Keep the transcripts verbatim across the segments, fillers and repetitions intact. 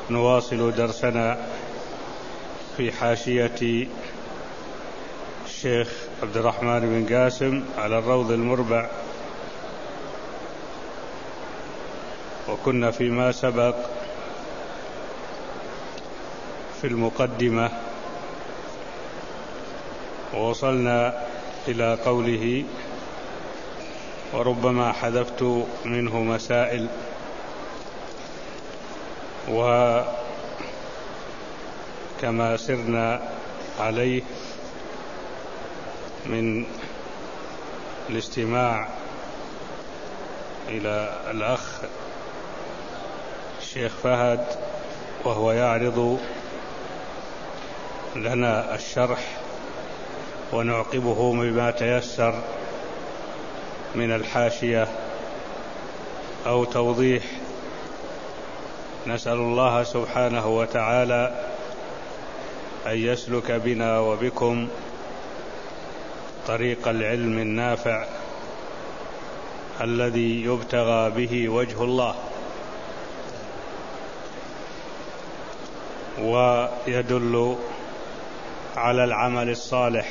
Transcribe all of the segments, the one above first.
نواصل درسنا في حاشية الشيخ عبد الرحمن بن قاسم على الروض المربع، وكنا فيما سبق في المقدمة ووصلنا إلى قوله: وربما حذفت منه مسائل. وكما سرنا عليه من الاستماع إلى الأخ الشيخ فهد وهو يعرض لنا الشرح، ونعقبه بما تيسر من الحاشية أو توضيح. نسأل الله سبحانه وتعالى أن يسلك بنا وبكم طريق العلم النافع الذي يبتغى به وجه الله، ويدل على العمل الصالح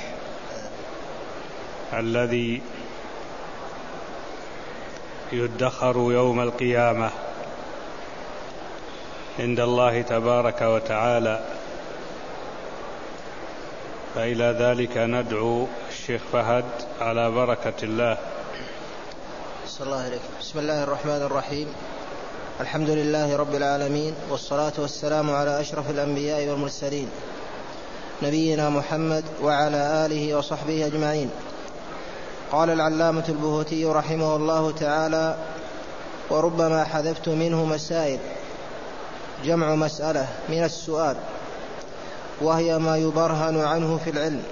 الذي يدخر يوم القيامة عند الله تبارك وتعالى. فإلى ذلك ندعو الشيخ فهد على بركة الله. صلى الله عليه. بسم الله الرحمن الرحيم. الحمد لله رب العالمين، والصلاة والسلام على أشرف الأنبياء والمرسلين، نبينا محمد وعلى آله وصحبه أجمعين. قال العلامة البهوتي رحمه الله تعالى: وربما حذفت منه مسائل، جمع مسألة من السؤال، وهي ما يبرهن عنه في العلم،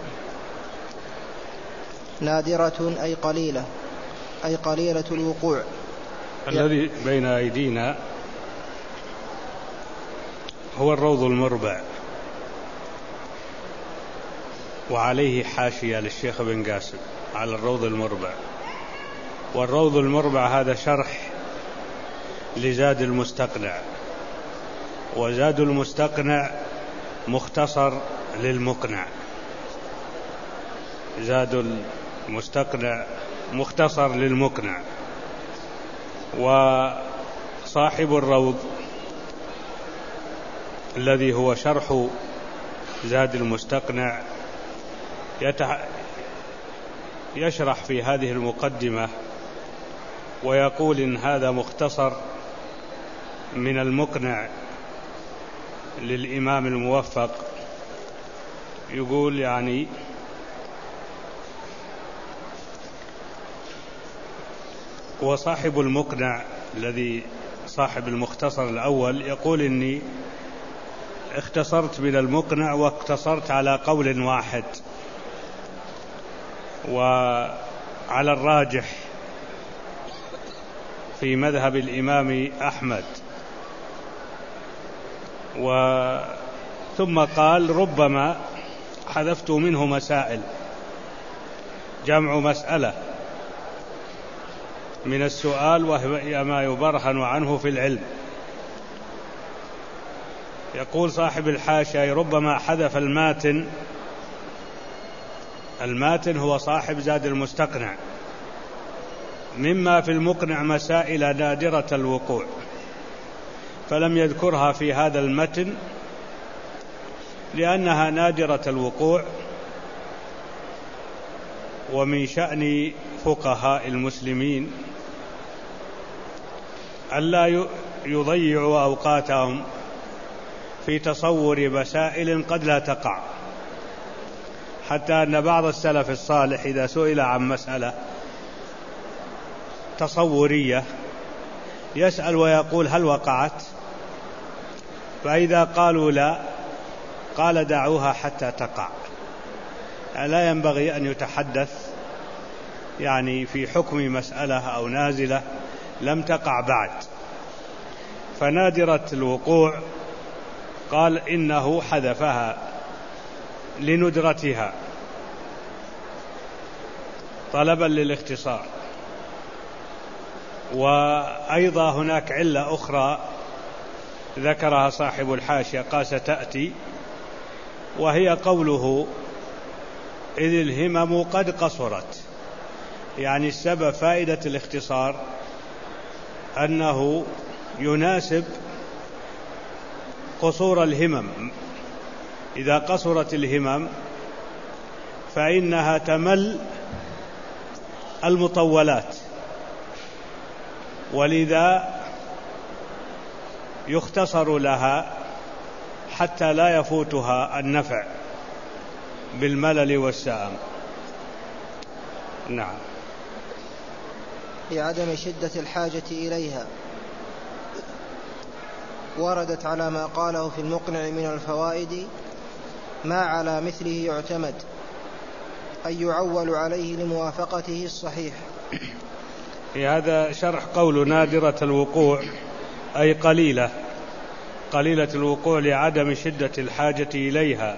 نادرة أي قليلة، أي قليلة الوقوع. الذي بين أيدينا هو الروض المربع، وعليه حاشية للشيخ بن قاسم على الروض المربع. والروض المربع هذا شرح لزاد المستقنع، وزاد المستقنع مختصر للمقنع. زاد المستقنع مختصر للمقنع. وصاحب الروض الذي هو شرح زاد المستقنع يتح... يشرح في هذه المقدمة ويقول إن هذا مختصر من المقنع للإمام الموفق. يقول يعني وصاحب المقنع الذي صاحب المختصر الأول يقول إني اختصرت من المقنع واقتصرت على قول واحد، وعلى الراجح في مذهب الإمام أحمد. ثم قال: ربما حذفت منه مسائل، جمع مسألة من السؤال، وهي ما يبرهن عنه في العلم. يقول صاحب الحاشية: ربما حذف الماتن. الماتن هو صاحب زاد المستقنع، مما في المقنع مسائل نادرة الوقوع، فلم يذكرها في هذا المتن لأنها نادرة الوقوع. ومن شأن فقهاء المسلمين ألا يضيعوا أوقاتهم في تصور مسائل قد لا تقع، حتى أن بعض السلف الصالح إذا سئل عن مسألة تصورية يسأل ويقول: هل وقعت؟ فإذا قالوا لا، قال: دعوها حتى تقع. لا ينبغي أن يتحدث يعني في حكم مسألة أو نازلة لم تقع بعد. فنادرة الوقوع قال إنه حذفها لندرتها طلبا للاختصار. وأيضا هناك علة أخرى ذكرها صاحب الحاشية قال ستأتي، وهي قوله إذ الهمم قد قصرت. يعني السبب فائدة الاختصار أنه يناسب قصور الهمم. إذا قصرت الهمم فإنها تمل المطولات، ولذا يختصر لها حتى لا يفوتها النفع بالملل والسآم. نعم. لعدم شدة الحاجة إليها. وردت على ما قاله في المقنع من الفوائد ما على مثله يعتمد أي يعول عليه لموافقته الصحيح. في هذا شرح قول نادرة الوقوع أي قليلة قليلة الوقوع لعدم شدة الحاجة إليها.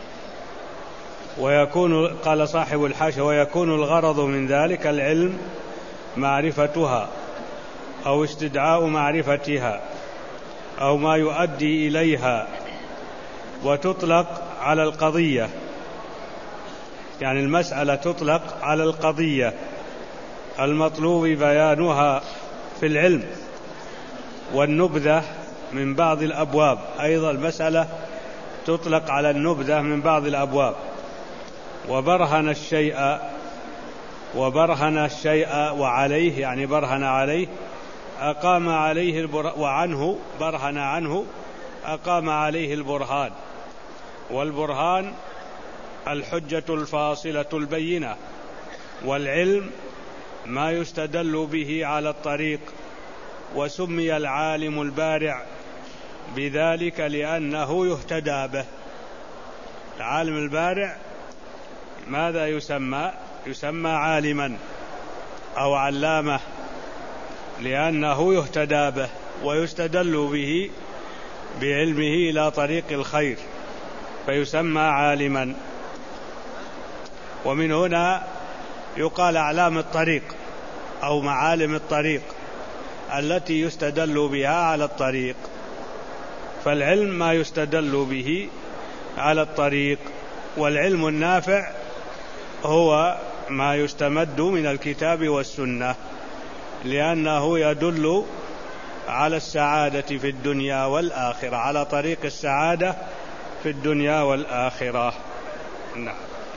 ويكون قال صاحب الحاشية ويكون الغرض من ذلك العلم معرفتها أو استدعاء معرفتها أو ما يؤدي إليها. وتطلق على القضية، يعني المسألة تطلق على القضية المطلوب بيانها في العلم. والنبذة من بعض الأبواب، أيضا المسألة تطلق على النبذة من بعض الأبواب. وبرهن الشيء وبرهن الشيء وعليه، يعني برهن عليه أقام عليه البر... وعنه برهن عنه أقام عليه البرهان. والبرهان الحجة الفاصلة البينة، والعلم ما يستدل به على الطريق. وسمي العالم البارع بذلك لأنه يهتدى به. العالم البارع ماذا يسمى؟ يسمى عالما أو علامة لأنه يهتدى به ويستدل به بعلمه إلى طريق الخير، فيسمى عالما. ومن هنا يقال أعلام الطريق أو معالم الطريق التي يستدل بها على الطريق. فالعلم ما يستدل به على الطريق، والعلم النافع هو ما يستمد من الكتاب والسنة، لأنه يدل على السعادة في الدنيا والآخرة، على طريق السعادة في الدنيا والآخرة. نعم.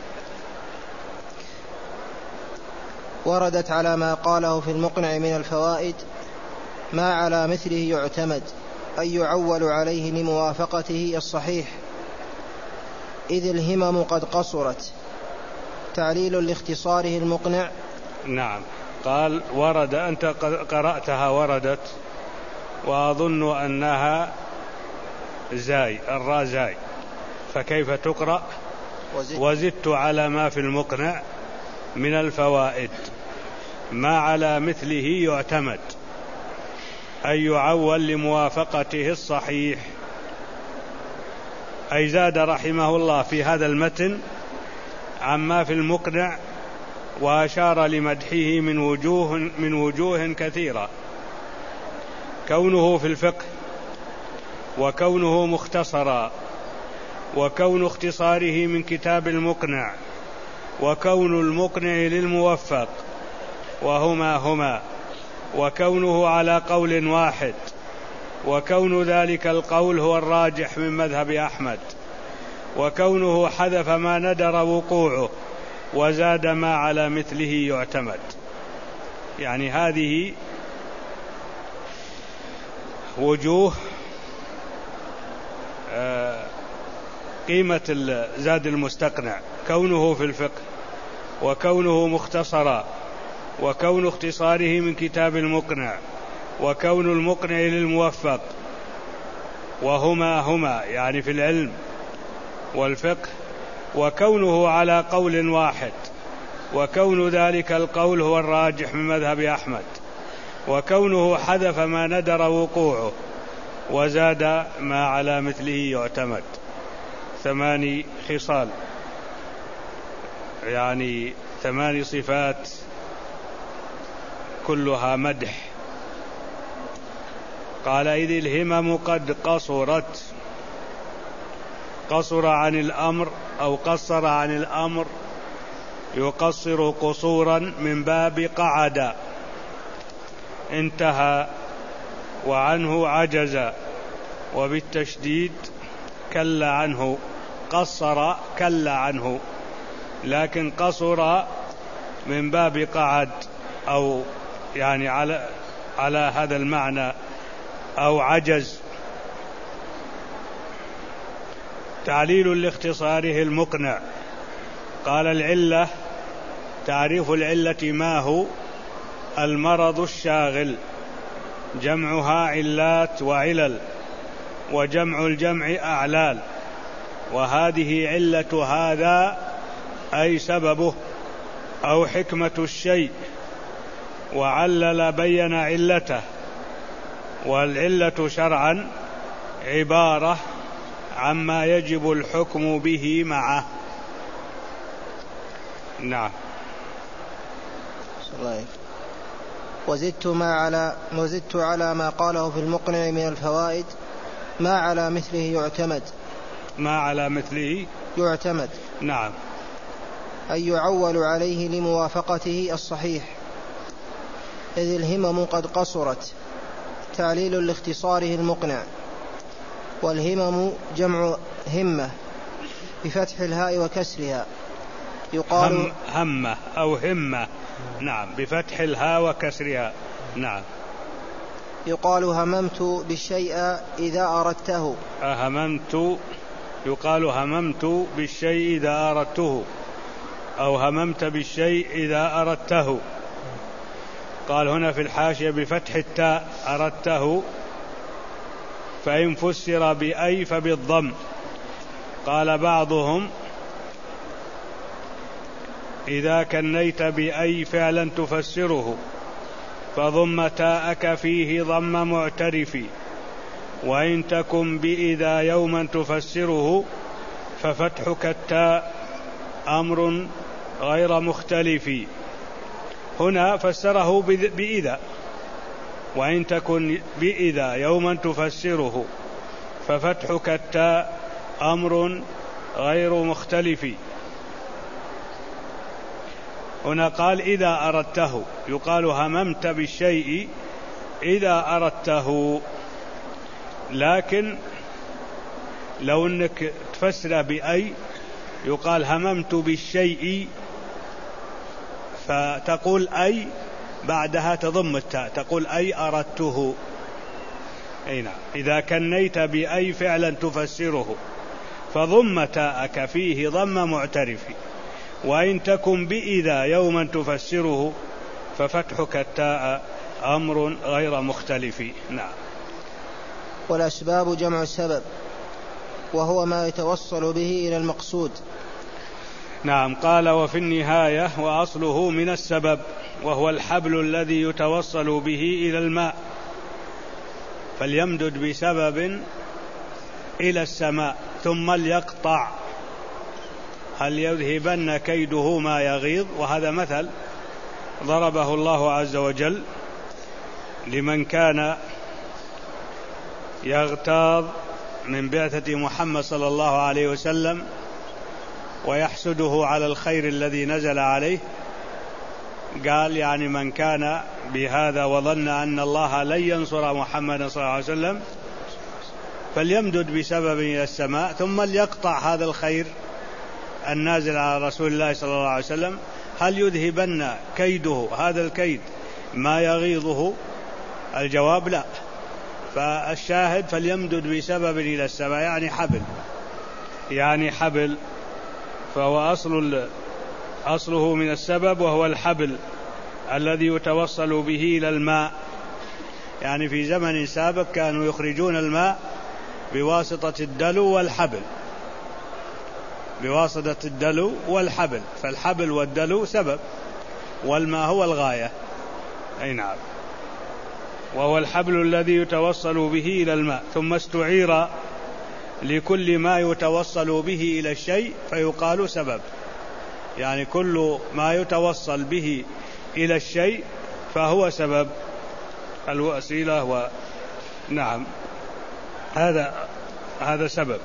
وردت على ما قاله في المقنع من الفوائد ما على مثله يعتمد أي يعول عليه لموافقته الصحيح إذ الهمم قد قصرت. تعليل لاختصاره المقنع. نعم. قال ورد، أنت قرأتها وردت، وأظن أنها زاي، الراء زاي، فكيف تقرأ؟ وزدت, وزدت على ما في المقنع من الفوائد ما على مثله يعتمد أي يعول لموافقته الصحيح. أي زاد رحمه الله في هذا المتن عما في المقنع، وأشار لمدحه من وجوه, من وجوه كثيرة. كونه في الفقه، وكونه مختصرا، وكون اختصاره من كتاب المقنع، وكون المقنع للموفق، وهما هما، وكونه على قول واحد، وكون ذلك القول هو الراجح من مذهب أحمد، وكونه حذف ما ندر وقوعه وزاد ما على مثله يعتمد. يعني هذه وجوه قيمة زاد المستقنع: كونه في الفقه، وكونه مختصرا، وكون اختصاره من كتاب المقنع، وكون المقنع للموفق، وهما هما يعني في العلم والفقه، وكونه على قول واحد، وكون ذلك القول هو الراجح من مذهب أحمد، وكونه حذف ما ندر وقوعه وزاد ما على مثله يعتمد. ثماني خصال، يعني ثماني صفات كلها مدح قال إذ الهمم قد قصرت. قصر عن الأمر أو قصر عن الأمر يقصر قصورا من باب قعد، انتهى، وعنه عجز، وبالتشديد كل عنه. قصر كل عنه، لكن قصر من باب قعد، أو يعني على على هذا المعنى، أو عجز. تعليل لاختصاره المقنع. قال العلة، تعريف العلة ما هو؟ المرض الشاغل، جمعها علات وعلل، وجمع الجمع أعلال، وهذه علة هذا أي سببه أو حكمة الشيء، وعلل بين علته. والعلة شرعا عبارة عما يجب الحكم به معه. نعم. وزدت ما على وزدت على ما قاله في المقنع من الفوائد ما على مثله يعتمد. ما على مثله يعتمد. نعم. أي يعول عليه لموافقته الصحيح. إذ الهمم قد قصرت، تعليل لاختصاره المقنع. والهمم جمع همة بفتح الهاء وكسرها، يقال هم همة أو همة. نعم، بفتح الهاء وكسرها. نعم. يقال هممت بالشيء إذا أردته. هممت، يقال هممت بالشيء إذا أردته، أو هممت بالشيء إذا أردته. قال هنا في الحاشية بفتح التاء أردته، فإن فسر بأي فبالضم. قال بعضهم إذا كنيت بأي فعلا تفسره فضم تاءك فيه ضم معترف، وإن تكن بإذا يوما تفسره ففتحك التاء أمر غير مختلف. هنا فسره بإذا، وإن تكن بإذا يوما تفسره ففتحك التاء أمر غير مختلف. هنا قال إذا أردته، يقال هممت بالشيء إذا أردته، لكن لو أنك تفسر بأي يقال هممت بالشيء، فتقول أي بعدها تضم التاء، تقول أي أردته. أي نعم. إذا كنيت بأي فعلا تفسره فضم تاءك فيه ضم معترف، وإن تكن بإذا يوما تفسره ففتحك التاء أمر غير مختلف. نعم. والأسباب جمع السبب، وهو ما يتوصل به إلى المقصود. نعم. قال وفي النهاية وأصله من السبب، وهو الحبل الذي يتوصل به إلى الماء، فليمدد بسبب إلى السماء ثم ليقطع، هل يذهبن كيده ما يغيظ. وهذا مثل ضربه الله عز وجل لمن كان يغتاظ من بعثة محمد صلى الله عليه وسلم ويحسده على الخير الذي نزل عليه. قال يعني من كان بهذا وظن أن الله لن ينصر محمد صلى الله عليه وسلم فليمدد بسبب إلى السماء ثم ليقطع هذا الخير النازل على رسول الله صلى الله عليه وسلم، هل يذهبن كيده هذا الكيد ما يغيظه؟ الجواب لا. فالشاهد فليمدد بسبب إلى السماء يعني حبل، يعني حبل، فهو أصل أصله من السبب، وهو الحبل الذي يتوصل به إلى الماء. يعني في زمن سابق كانوا يخرجون الماء بواسطة الدلو والحبل، بواسطة الدلو والحبل، فالحبل والدلو سبب والماء هو الغاية. أي نعم. وهو الحبل الذي يتوصل به إلى الماء، ثم استعير لكل ما يتوصل به إلى الشيء فيقال سبب، يعني كل ما يتوصل به إلى الشيء فهو سبب، الوسيلة نعم، هذا هذا سبب.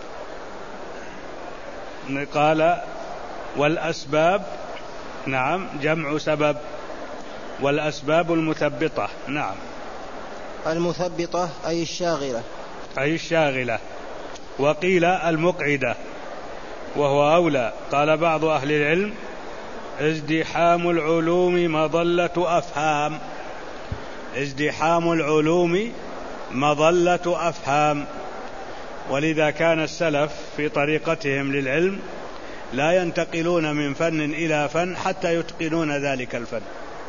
قال والأسباب، نعم، جمع سبب، والأسباب المثبطة. نعم، المثبطة أي الشاغلة، أي الشاغلة. وقيل المقعدة وهو أولى. قال بعض أهل العلم ازدحام العلوم مظلة أفهام، ازدحام العلوم مظلة أفهام. ولذا كان السلف في طريقتهم للعلم لا ينتقلون من فن إلى فن حتى يتقنون ذلك الفن،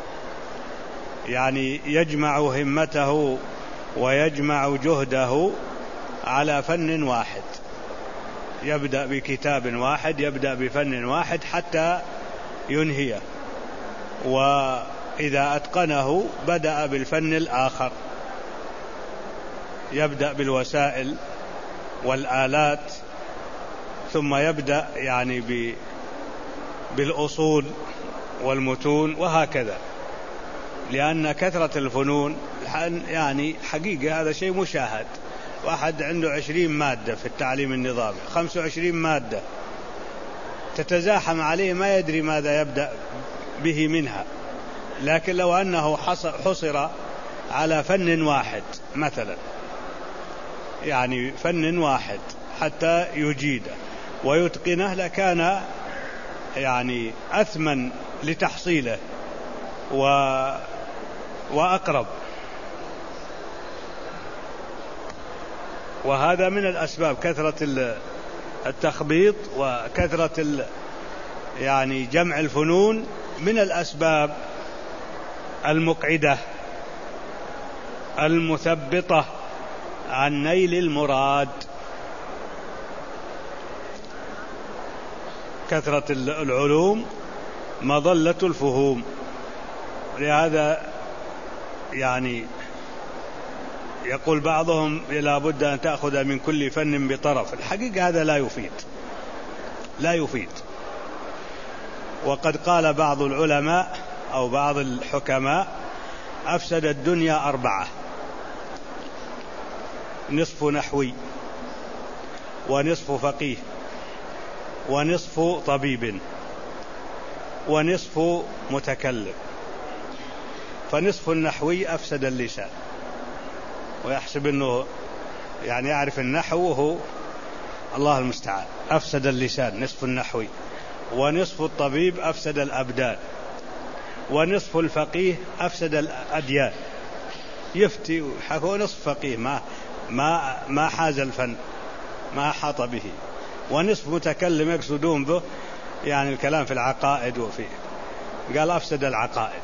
يعني يجمع همته ويجمع جهده على فن واحد، يبدأ بكتاب واحد، يبدأ بفن واحد حتى ينهيه، وإذا أتقنه بدأ بالفن الآخر، يبدأ بالوسائل والآلات، ثم يبدأ يعني بالأصول والمتون، وهكذا. لأن كثرة الفنون يعني حقيقة هذا شيء مشاهد. واحد عنده عشرين مادة في التعليم النظامي، خمس وعشرين مادة تتزاحم عليه، ما يدري ماذا يبدأ به منها. لكن لو أنه حصر على فن واحد مثلا، يعني فن واحد حتى يجيده ويتقنه، لكان يعني أثمن لتحصيله و... وأقرب. وهذا من الأسباب، كثرة التخبيط وكثرة ال... يعني جمع الفنون من الأسباب المقعدة المثبطة عن نيل المراد. كثرة العلوم مظلة الفهوم. لهذا يعني يقول بعضهم لا بد أن تأخذ من كل فن بطرف. الحقيقة هذا لا يفيد، لا يفيد. وقد قال بعض العلماء أو بعض الحكماء أفسد الدنيا أربعة: نصف نحوي، ونصف فقيه، ونصف طبيب، ونصف متكلم. فنصف النحوي أفسد اللسان، ويحسب أنه يعني يعرف النحو وهو الله المستعان. أفسد اللسان نصف النحوي. ونصف الطبيب أفسد الأبدان. ونصف الفقيه أفسد الأديان. يفتي وهو نصف فقيه ما ما ما حاز الفن، ما حاط به. ونصف متكلم يقصدون به يعني الكلام في العقائد، وفي قال أفسد العقائد.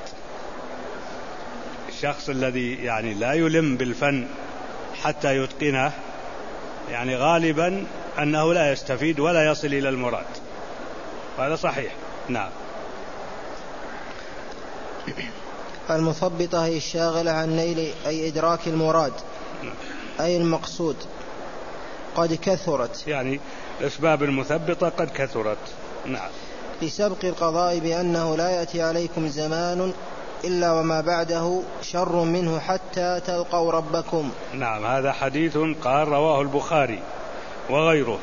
الشخص الذي يعني لا يلم بالفن حتى يتقنه يعني غالبا أنه لا يستفيد ولا يصل إلى المراد، وهذا صحيح. نعم. المثبطة هي الشاغلة عن نيل أي إدراك المراد أي المقصود قد كثرت، يعني الأسباب المثبطة قد كثرت. نعم. لسبق القضاء بأنه لا يأتي عليكم زمان إلا وما بعده شر منه حتى تلقوا ربكم. نعم، هذا حديث قال رواه البخاري وغيره.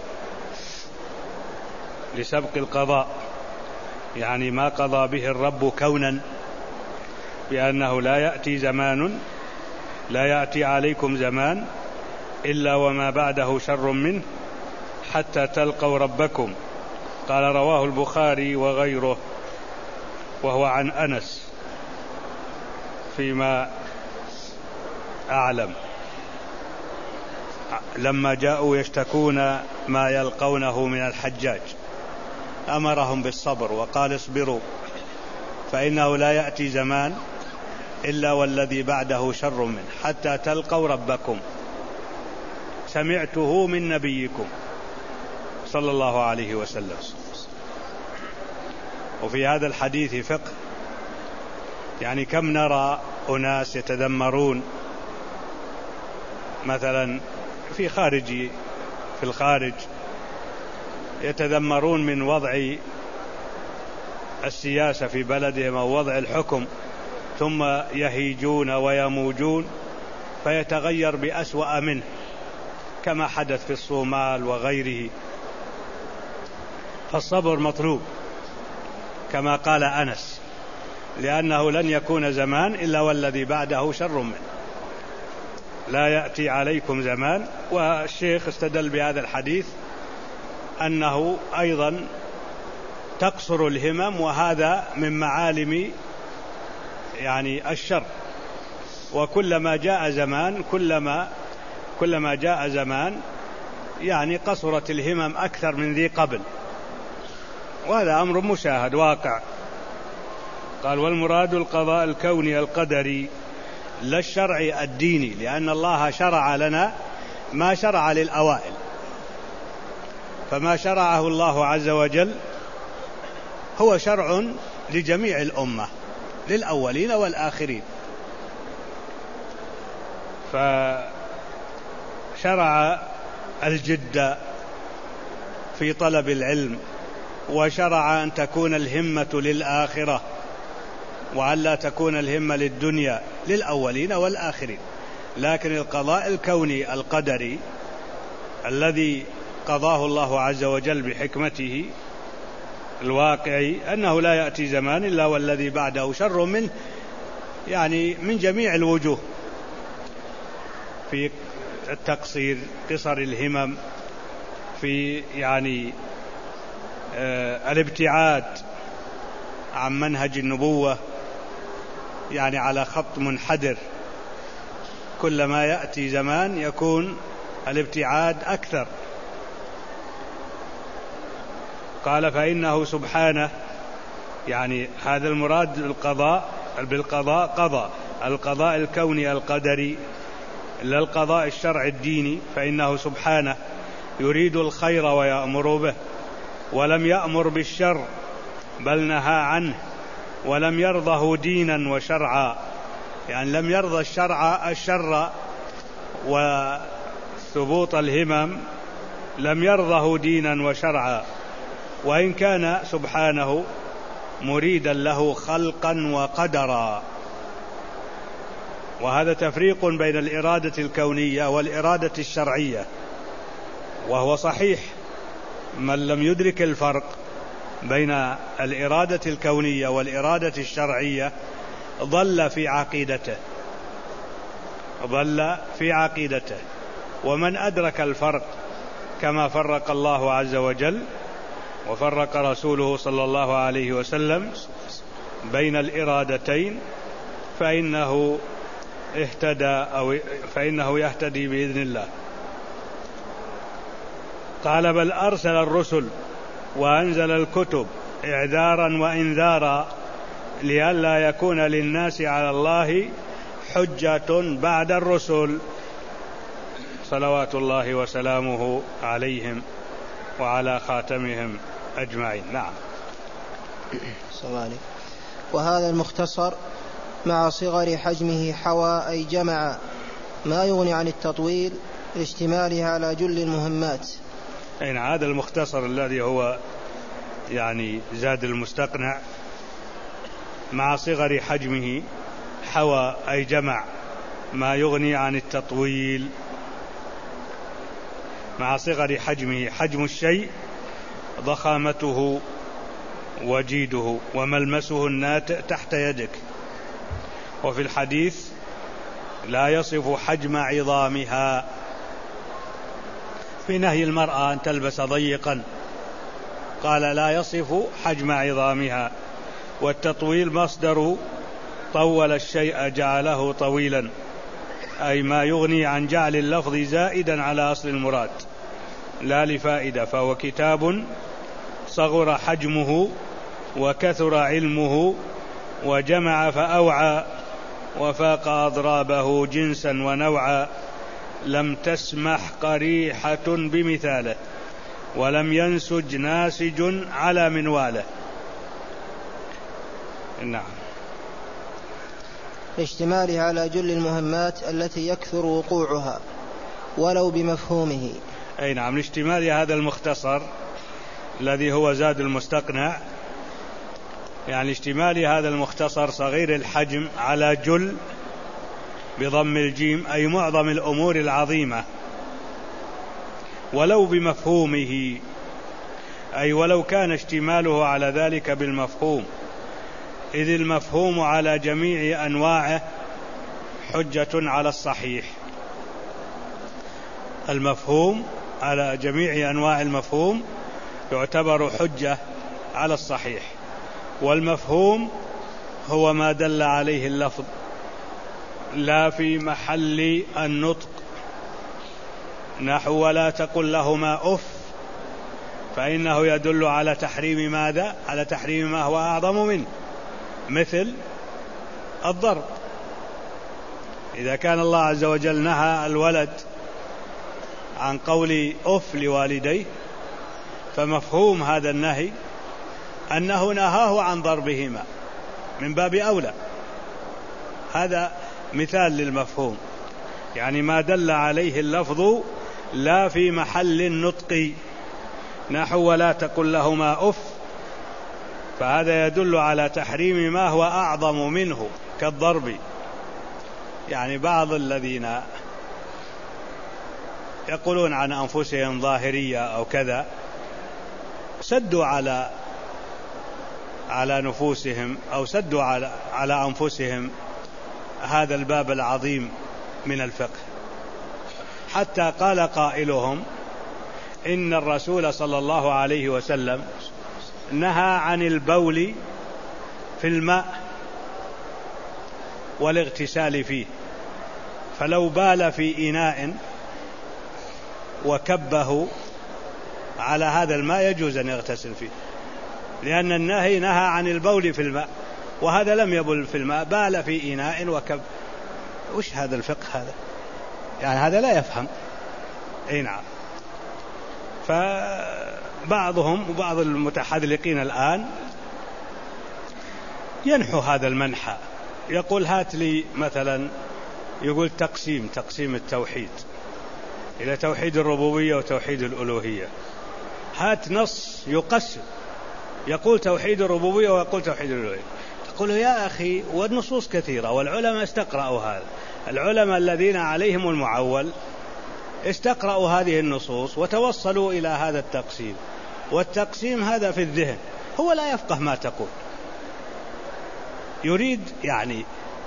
لسبق القضاء يعني ما قضى به الرب كونا، بأنه لا يأتي زمان، لا يأتي عليكم زمان إلا وما بعده شر منه حتى تلقوا ربكم. قال رواه البخاري وغيره، وهو عن أنس فيما أعلم، لما جاءوا يشتكون ما يلقونه من الحجاج أمرهم بالصبر وقال اصبروا فإنه لا يأتي زمان إلا والذي بعده شر منه حتى تلقوا ربكم. سمعته من نبيكم صلى الله عليه وسلم. وفي هذا الحديث فقه، يعني كم نرى أناس يتذمرون مثلا في خارج في الخارج يتذمرون من وضع السياسة في بلدهم أو وضع الحكم، ثم يهيجون ويموجون فيتغير بأسوأ منه، كما حدث في الصومال وغيره. فالصبر مطلوب كما قال أنس، لأنه لن يكون زمان إلا والذي بعده شر منه، لا يأتي عليكم زمان. والشيخ استدل بهذا الحديث أنه أيضا تقصر الهمم، وهذا من معالم يعني الشر. وكلما جاء زمان كلما كلما جاء زمان يعني قصرت الهمم أكثر من ذي قبل، وهذا أمر مشاهد واقع. قال: والمراد القضاء الكوني القدري لا الشرع الديني، لأن الله شرع لنا ما شرع للأوائل، فما شرعه الله عز وجل هو شرع لجميع الأمة، للأولين والآخرين. فشرع الجد في طلب العلم، وشرع أن تكون الهمة للآخرة، وأن لا تكون الهمة للدنيا، للأولين والآخرين. لكن القضاء الكوني القدري الذي قضاه الله عز وجل بحكمته الواقعي أنه لا يأتي زمان إلا والذي بعده شر منه، يعني من جميع الوجوه، في التقصير، قصر الهمم، في يعني آه الابتعاد عن منهج النبوة، يعني على خط منحدر. كلما يأتي زمان يكون الابتعاد أكثر. قال: فإنه سبحانه، يعني هذا المراد القضاء بالقضاء قضاء القضاء الكوني القدري لا القضاء الشرع الديني، فإنه سبحانه يريد الخير ويأمر به، ولم يأمر بالشر بل نهى عنه، ولم يرضه دينا وشرعا، يعني لم يرضى الشرع الشر وثبوط الهمم، لم يرضه دينا وشرعا، وإن كان سبحانه مريدا له خلقا وقدرا. وهذا تفريق بين الإرادة الكونية والإرادة الشرعية، وهو صحيح. من لم يدرك الفرق بين الإرادة الكونية والإرادة الشرعية ضل في عقيدته ضل في عقيدته ومن أدرك الفرق كما فرق الله عز وجل وفرق رسوله صلى الله عليه وسلم بين الإرادتين فإنه اهتدى أو فإنه يهتدي بإذن الله. قال: بل أرسل الرسل وأنزل الكتب إعذارا وإنذارا لئلا يكون للناس على الله حجة بعد الرسل، صلوات الله وسلامه عليهم وعلى خاتمهم أجمعين. نعم. وهذا المختصر مع صغر حجمه حوى أي جمع ما يغني عن التطويل لاشتماله على جل المهمات. أين هذا المختصر الذي هو يعني زاد المستقنع مع صغر حجمه حوى أي جمع ما يغني عن التطويل. مع صغر حجمه، حجم الشيء ضخامته وجيده وملمسه الناتئ تحت يدك. وفي الحديث: لا يصف حجم عظامها، في نهي المرأة أن تلبس ضيقا قال: لا يصف حجم عظامها. والتطويل مصدر طول الشيء جعله طويلا، أي ما يغني عن جعل اللفظ زائدا على أصل المراد لا لفائدة، فهو كتاب صغر حجمه وكثر علمه وجمع فأوعى وفاق أضرابه جنسا ونوعا، لم تسمح قريحة بمثاله ولم ينسج ناسج على منواله. نعم. اشتماله على جل المهمات التي يكثر وقوعها ولو بمفهومه. أي نعم. لاشتمال هذا المختصر الذي هو زاد المستقنع، يعني اشتمال هذا المختصر صغير الحجم على جل بضم الجيم، أي معظم الأمور العظيمة، ولو بمفهومه، أي ولو كان اشتماله على ذلك بالمفهوم، إذ المفهوم على جميع أنواعه حجة على الصحيح. المفهوم على جميع أنواع المفهوم يعتبر حجة على الصحيح، والمفهوم هو ما دل عليه اللفظ لا في محل النطق، نحو ولا تقل لهما أف، فإنه يدل على تحريم ماذا؟ على تحريم ما هو أعظم منه، مثل الضرب. إذا كان الله عز وجل نهى الولد عن قول أف لوالديه، فمفهوم هذا النهي أنه نهاه عن ضربهما من باب أولى. هذا مثال للمفهوم، يعني ما دل عليه اللفظ لا في محل النطق، نحو ولا تقل لهما أف، فهذا يدل على تحريم ما هو أعظم منه كالضرب. يعني بعض الذين يقولون عن أنفسهم ظاهرية أو كذا سدوا على على نفوسهم أو سدوا على على أنفسهم هذا الباب العظيم من الفقه، حتى قال قائلهم إن الرسول صلى الله عليه وسلم نهى عن البول في الماء والاغتسال فيه، فلو بال في إناء وكبه على هذا الماء يجوز أن يغتسل فيه، لأن النهي نهى عن البول في الماء، وهذا لم يبل في الماء، بال في إناء وكب. وش هذا الفقه هذا؟ يعني هذا لا يفهم. أي نعم. فبعضهم وبعض المتحذلقين الآن ينحو هذا المنحى، يقول هات لي مثلا، يقول تقسيم تقسيم التوحيد إلى توحيد الربوبية وتوحيد الألوهية، هات نص يقسم، يقول توحيد الربوبية ويقول توحيد الألوهية. تقول يا أخي والنصوص كثيرة والعلماء استقرأوا هذا، العلماء الذين عليهم المعول استقرأوا هذه النصوص وتوصلوا إلى هذا التقسيم، والتقسيم هذا في الذهن، هو لا يفقه ما تقول، يريد يعني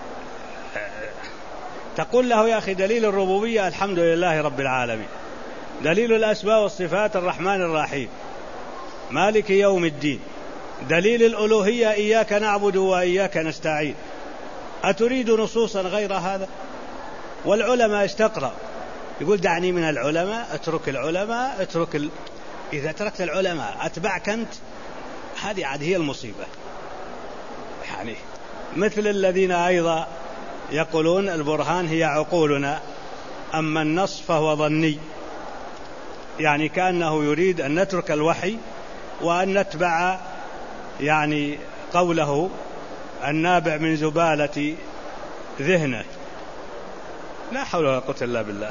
تقول له يا أخي دليل الربوبية الحمد لله رب العالمين، دليل الأسماء والصفات الرحمن الرحيم مالك يوم الدين، دليل الألوهية إياك نعبد وإياك نستعين، أتريد نصوصا غير هذا؟ والعلماء استقرأ، يقول دعني من العلماء، اترك العلماء، اترك ال... إذا تركت العلماء أتبعك أنت، هذه عاد هي المصيبة. يعني مثل الذين أيضا يقولون البرهان هي عقولنا، أما النص فهو ظني، يعني كأنه يريد أن نترك الوحي وأن نتبع يعني قوله النابع من زبالة ذهنه. لا حول ولا قوة إلا بالله.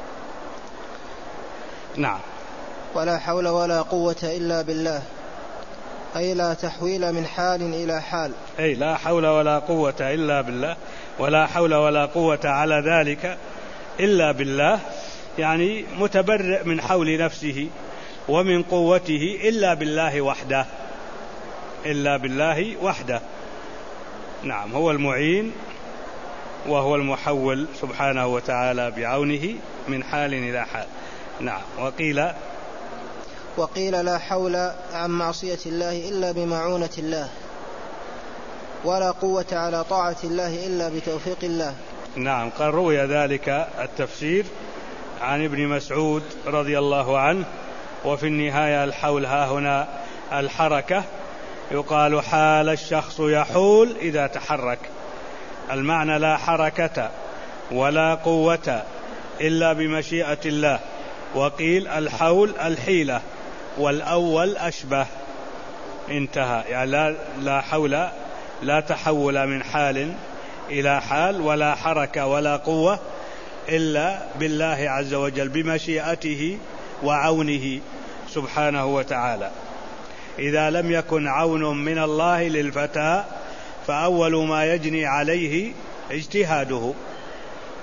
نعم. ولا حول ولا قوة إلا بالله، أي لا تحويل من حال إلى حال، أي لا حول ولا قوة إلا بالله، ولا حول ولا قوة على ذلك إلا بالله، يعني متبرئ من حول نفسه ومن قوته إلا بالله وحده، إلا بالله وحده. نعم، هو المعين وهو المحول سبحانه وتعالى بعونه من حال إلى حال. نعم. وقيل وقيل لا حول عن معصية الله إلا بمعونة الله، ولا قوة على طاعة الله إلا بتوفيق الله. نعم. قال روي ذلك التفسير عن ابن مسعود رضي الله عنه. وفي النهاية الحول ها هنا الحركة، يقال حال الشخص يحول إذا تحرك، المعنى لا حركة ولا قوة إلا بمشيئة الله. وقيل الحول الحيلة، والأول أشبه. انتهى. يعني لا, لا حول، لا تحول من حال إلى حال، ولا حركة ولا قوة إلا بالله عز وجل بمشيئته وعونه سبحانه وتعالى. إذا لم يكن عون من الله للفتى فأول ما يجني عليه اجتهاده،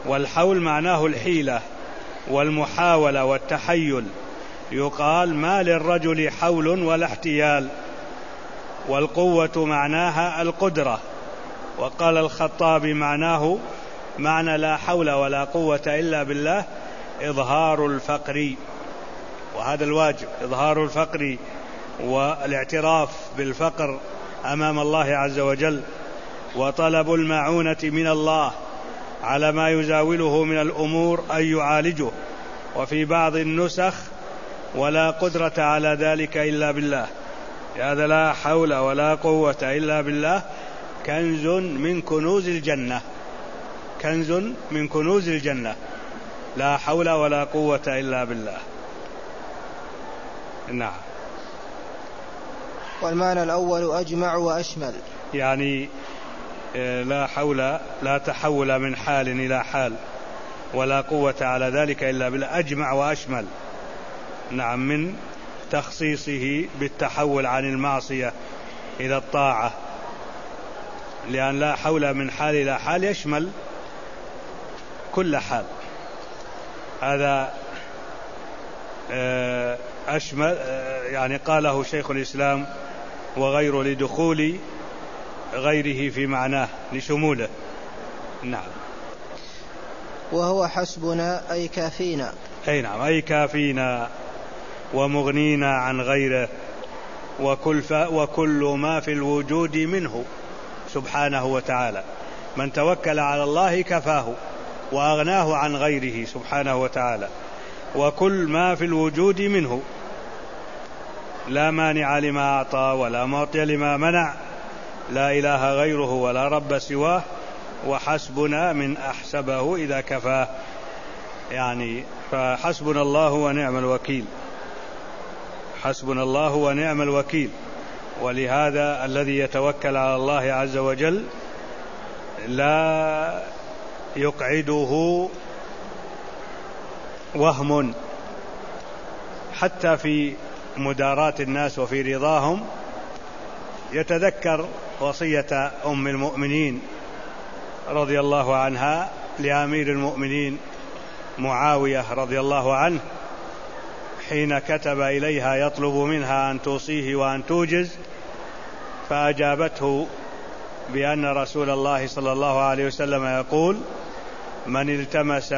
والحول معناه الحيلة والمحاولة والتحيل، يقال ما للرجل حول ولا احتيال. والقوة معناها القدرة. وقال الخطابي معناه معنى لا حول ولا قوة إلا بالله إظهار الفقر، وهذا الواجب، إظهار الفقر والاعتراف بالفقر أمام الله عز وجل، وطلب المعونة من الله على ما يزاوله من الأمور أن يعالجه. وفي بعض النسخ ولا قدرة على ذلك إلا بالله. هذا لا حول ولا قوة إلا بالله كنز من كنوز الجنة، كنز من كنوز الجنة، لا حول ولا قوة إلا بالله. نعم. والمعنى الأول أجمع وأشمل، يعني لا حول، لا تحول من حال إلى حال، ولا قوة على ذلك إلا بالله، أجمع وأشمل. نعم، من تخصيصه بالتحول عن المعصية إلى الطاعة، لأن لا حول من حال إلى حال يشمل كل حال. هذا أشمل، يعني قاله شيخ الإسلام وغيره لدخول غيره في معناه لشموله. نعم. وهو حسبنا أي كافينا. أي نعم، أي كافينا ومغنينا عن غيره، وكل, وكل ما في الوجود منه سبحانه وتعالى. من توكل على الله كفاه وأغناه عن غيره سبحانه وتعالى. وكل ما في الوجود منه، لا مانع لما أعطى ولا معطي لما منع، لا إله غيره ولا رب سواه، وحسبنا من أحسبه إذا كفاه. يعني فحسبنا الله ونعم الوكيل، حسبنا الله ونعم الوكيل. ولهذا الذي يتوكل على الله عز وجل لا يقعده وهم، حتى في مداراة الناس وفي رضاهم يتذكر وصية أم المؤمنين رضي الله عنها لأمير المؤمنين معاوية رضي الله عنه، حين كتب إليها يطلب منها أن توصيه وأن توجز، فأجابته بأن رسول الله صلى الله عليه وسلم يقول: من التمس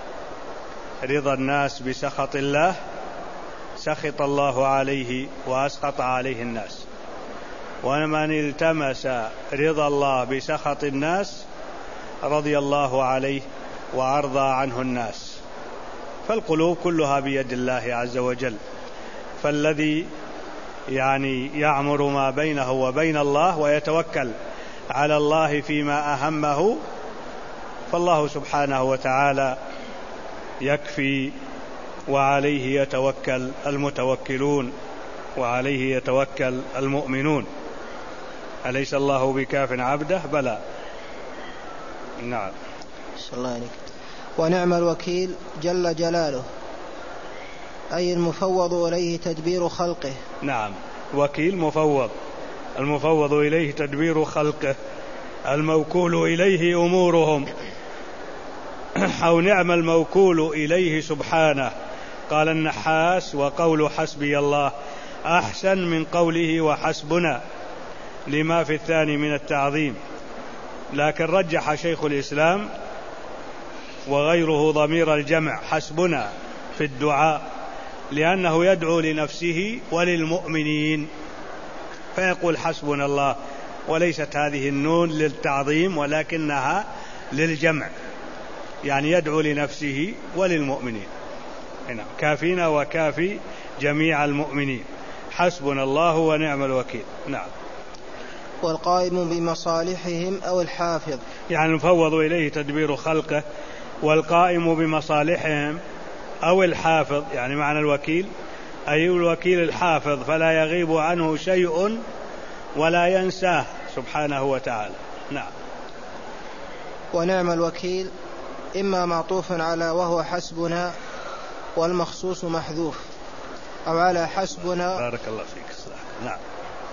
رضا الناس بسخط الله سخط الله عليه وأسخط عليه الناس، ومن التمس رضا الله بسخط الناس رضي الله عليه وأرضى عنه الناس. فالقلوب كلها بيد الله عز وجل، فالذي يعني يعمر ما بينه وبين الله ويتوكل على الله فيما أهمه، فالله سبحانه وتعالى يكفي، وعليه يتوكل المتوكلون، وعليه يتوكل المؤمنون. أليس الله بكاف عبده؟ بلى. نعم. صلى الله عليك. ونعم الوكيل جل جلاله، أي المفوض إليه تدبير خلقه. نعم، وكيل مفوض، المفوض إليه تدبير خلقه، الموكول إليه أمورهم، أو نعم الموكول إليه سبحانه. قال النحاس: وقول حسبي الله أحسن من قوله وحسبنا، لما في الثاني من التعظيم. لكن رجح شيخ الإسلام وغيره ضمير الجمع حسبنا في الدعاء، لأنه يدعو لنفسه وللمؤمنين، فيقول حسبنا الله، وليست هذه النون للتعظيم ولكنها للجمع، يعني يدعو لنفسه وللمؤمنين. هنا كافينا وكافي جميع المؤمنين، حسبنا الله ونعم الوكيل. نعم. والقائم بمصالحهم أو الحافظ، يعني المفوض إليه تدبير خلقه، والقائم بمصالحهم أو الحافظ، يعني معنى الوكيل أي الوكيل الحافظ، فلا يغيب عنه شيء ولا ينساه سبحانه وتعالى. نعم. ونعم الوكيل إما معطوف على وهو حسبنا، والمخصوص محذوف، أو على حسبنا، بارك الله فيك. نعم.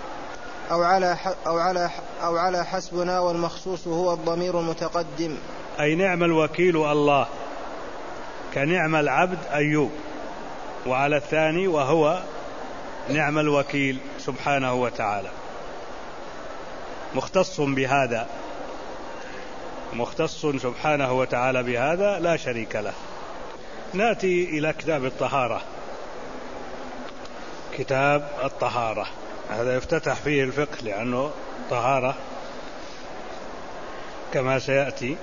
أو على أو على أو على حسبنا، والمخصوص هو الضمير المتقدم أي نعم الوكيل الله كنعم العبد أيوب. وعلى الثاني وهو نعم الوكيل سبحانه وتعالى، مختص بهذا، مختص سبحانه وتعالى بهذا لا شريك له. نأتي إلى كتاب الطهارة. كتاب الطهارة هذا يفتتح فيه الفقه لأنه طهارة كما سيأتي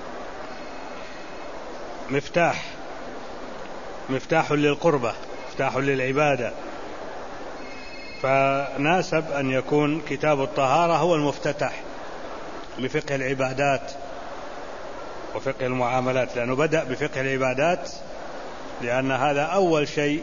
مفتاح، مفتاح للقربة، مفتاح للعبادة، فناسب أن يكون كتاب الطهارة هو المفتتح لفقه العبادات وفقه المعاملات، لأنه بدأ بفقه العبادات لأن هذا أول شيء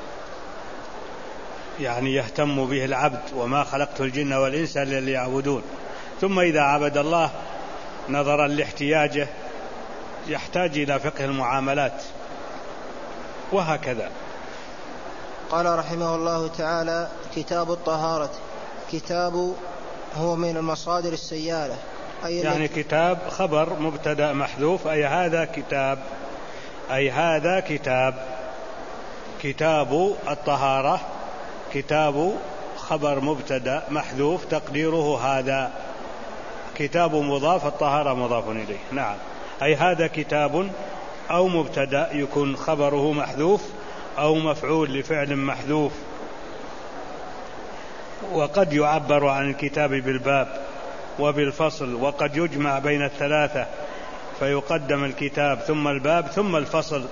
يعني يهتم به العبد، وما خلقت الجن والإنس إلا ليعبدون. ثم إذا عبد الله نظرا لاحتياجه يحتاج إلى فقه المعاملات، وهكذا. قال رحمه الله تعالى: كتاب الطهارة. كتاب هو من المصادر السيالة، أي يعني كتاب خبر مبتدأ محذوف، أي هذا كتاب، أي هذا كتاب. كتاب الطهارة كتاب خبر مبتدأ محذوف تقديره هذا، كتاب مضاف، الطهارة مضاف إليه. نعم، أي هذا كتاب، أو مبتدأ يكون خبره محذوف، أو مفعول لفعل محذوف. وقد يعبر عن الكتاب بالباب وبالفصل، وقد يجمع بين الثلاثة فيقدم الكتاب ثم الباب ثم الفصل.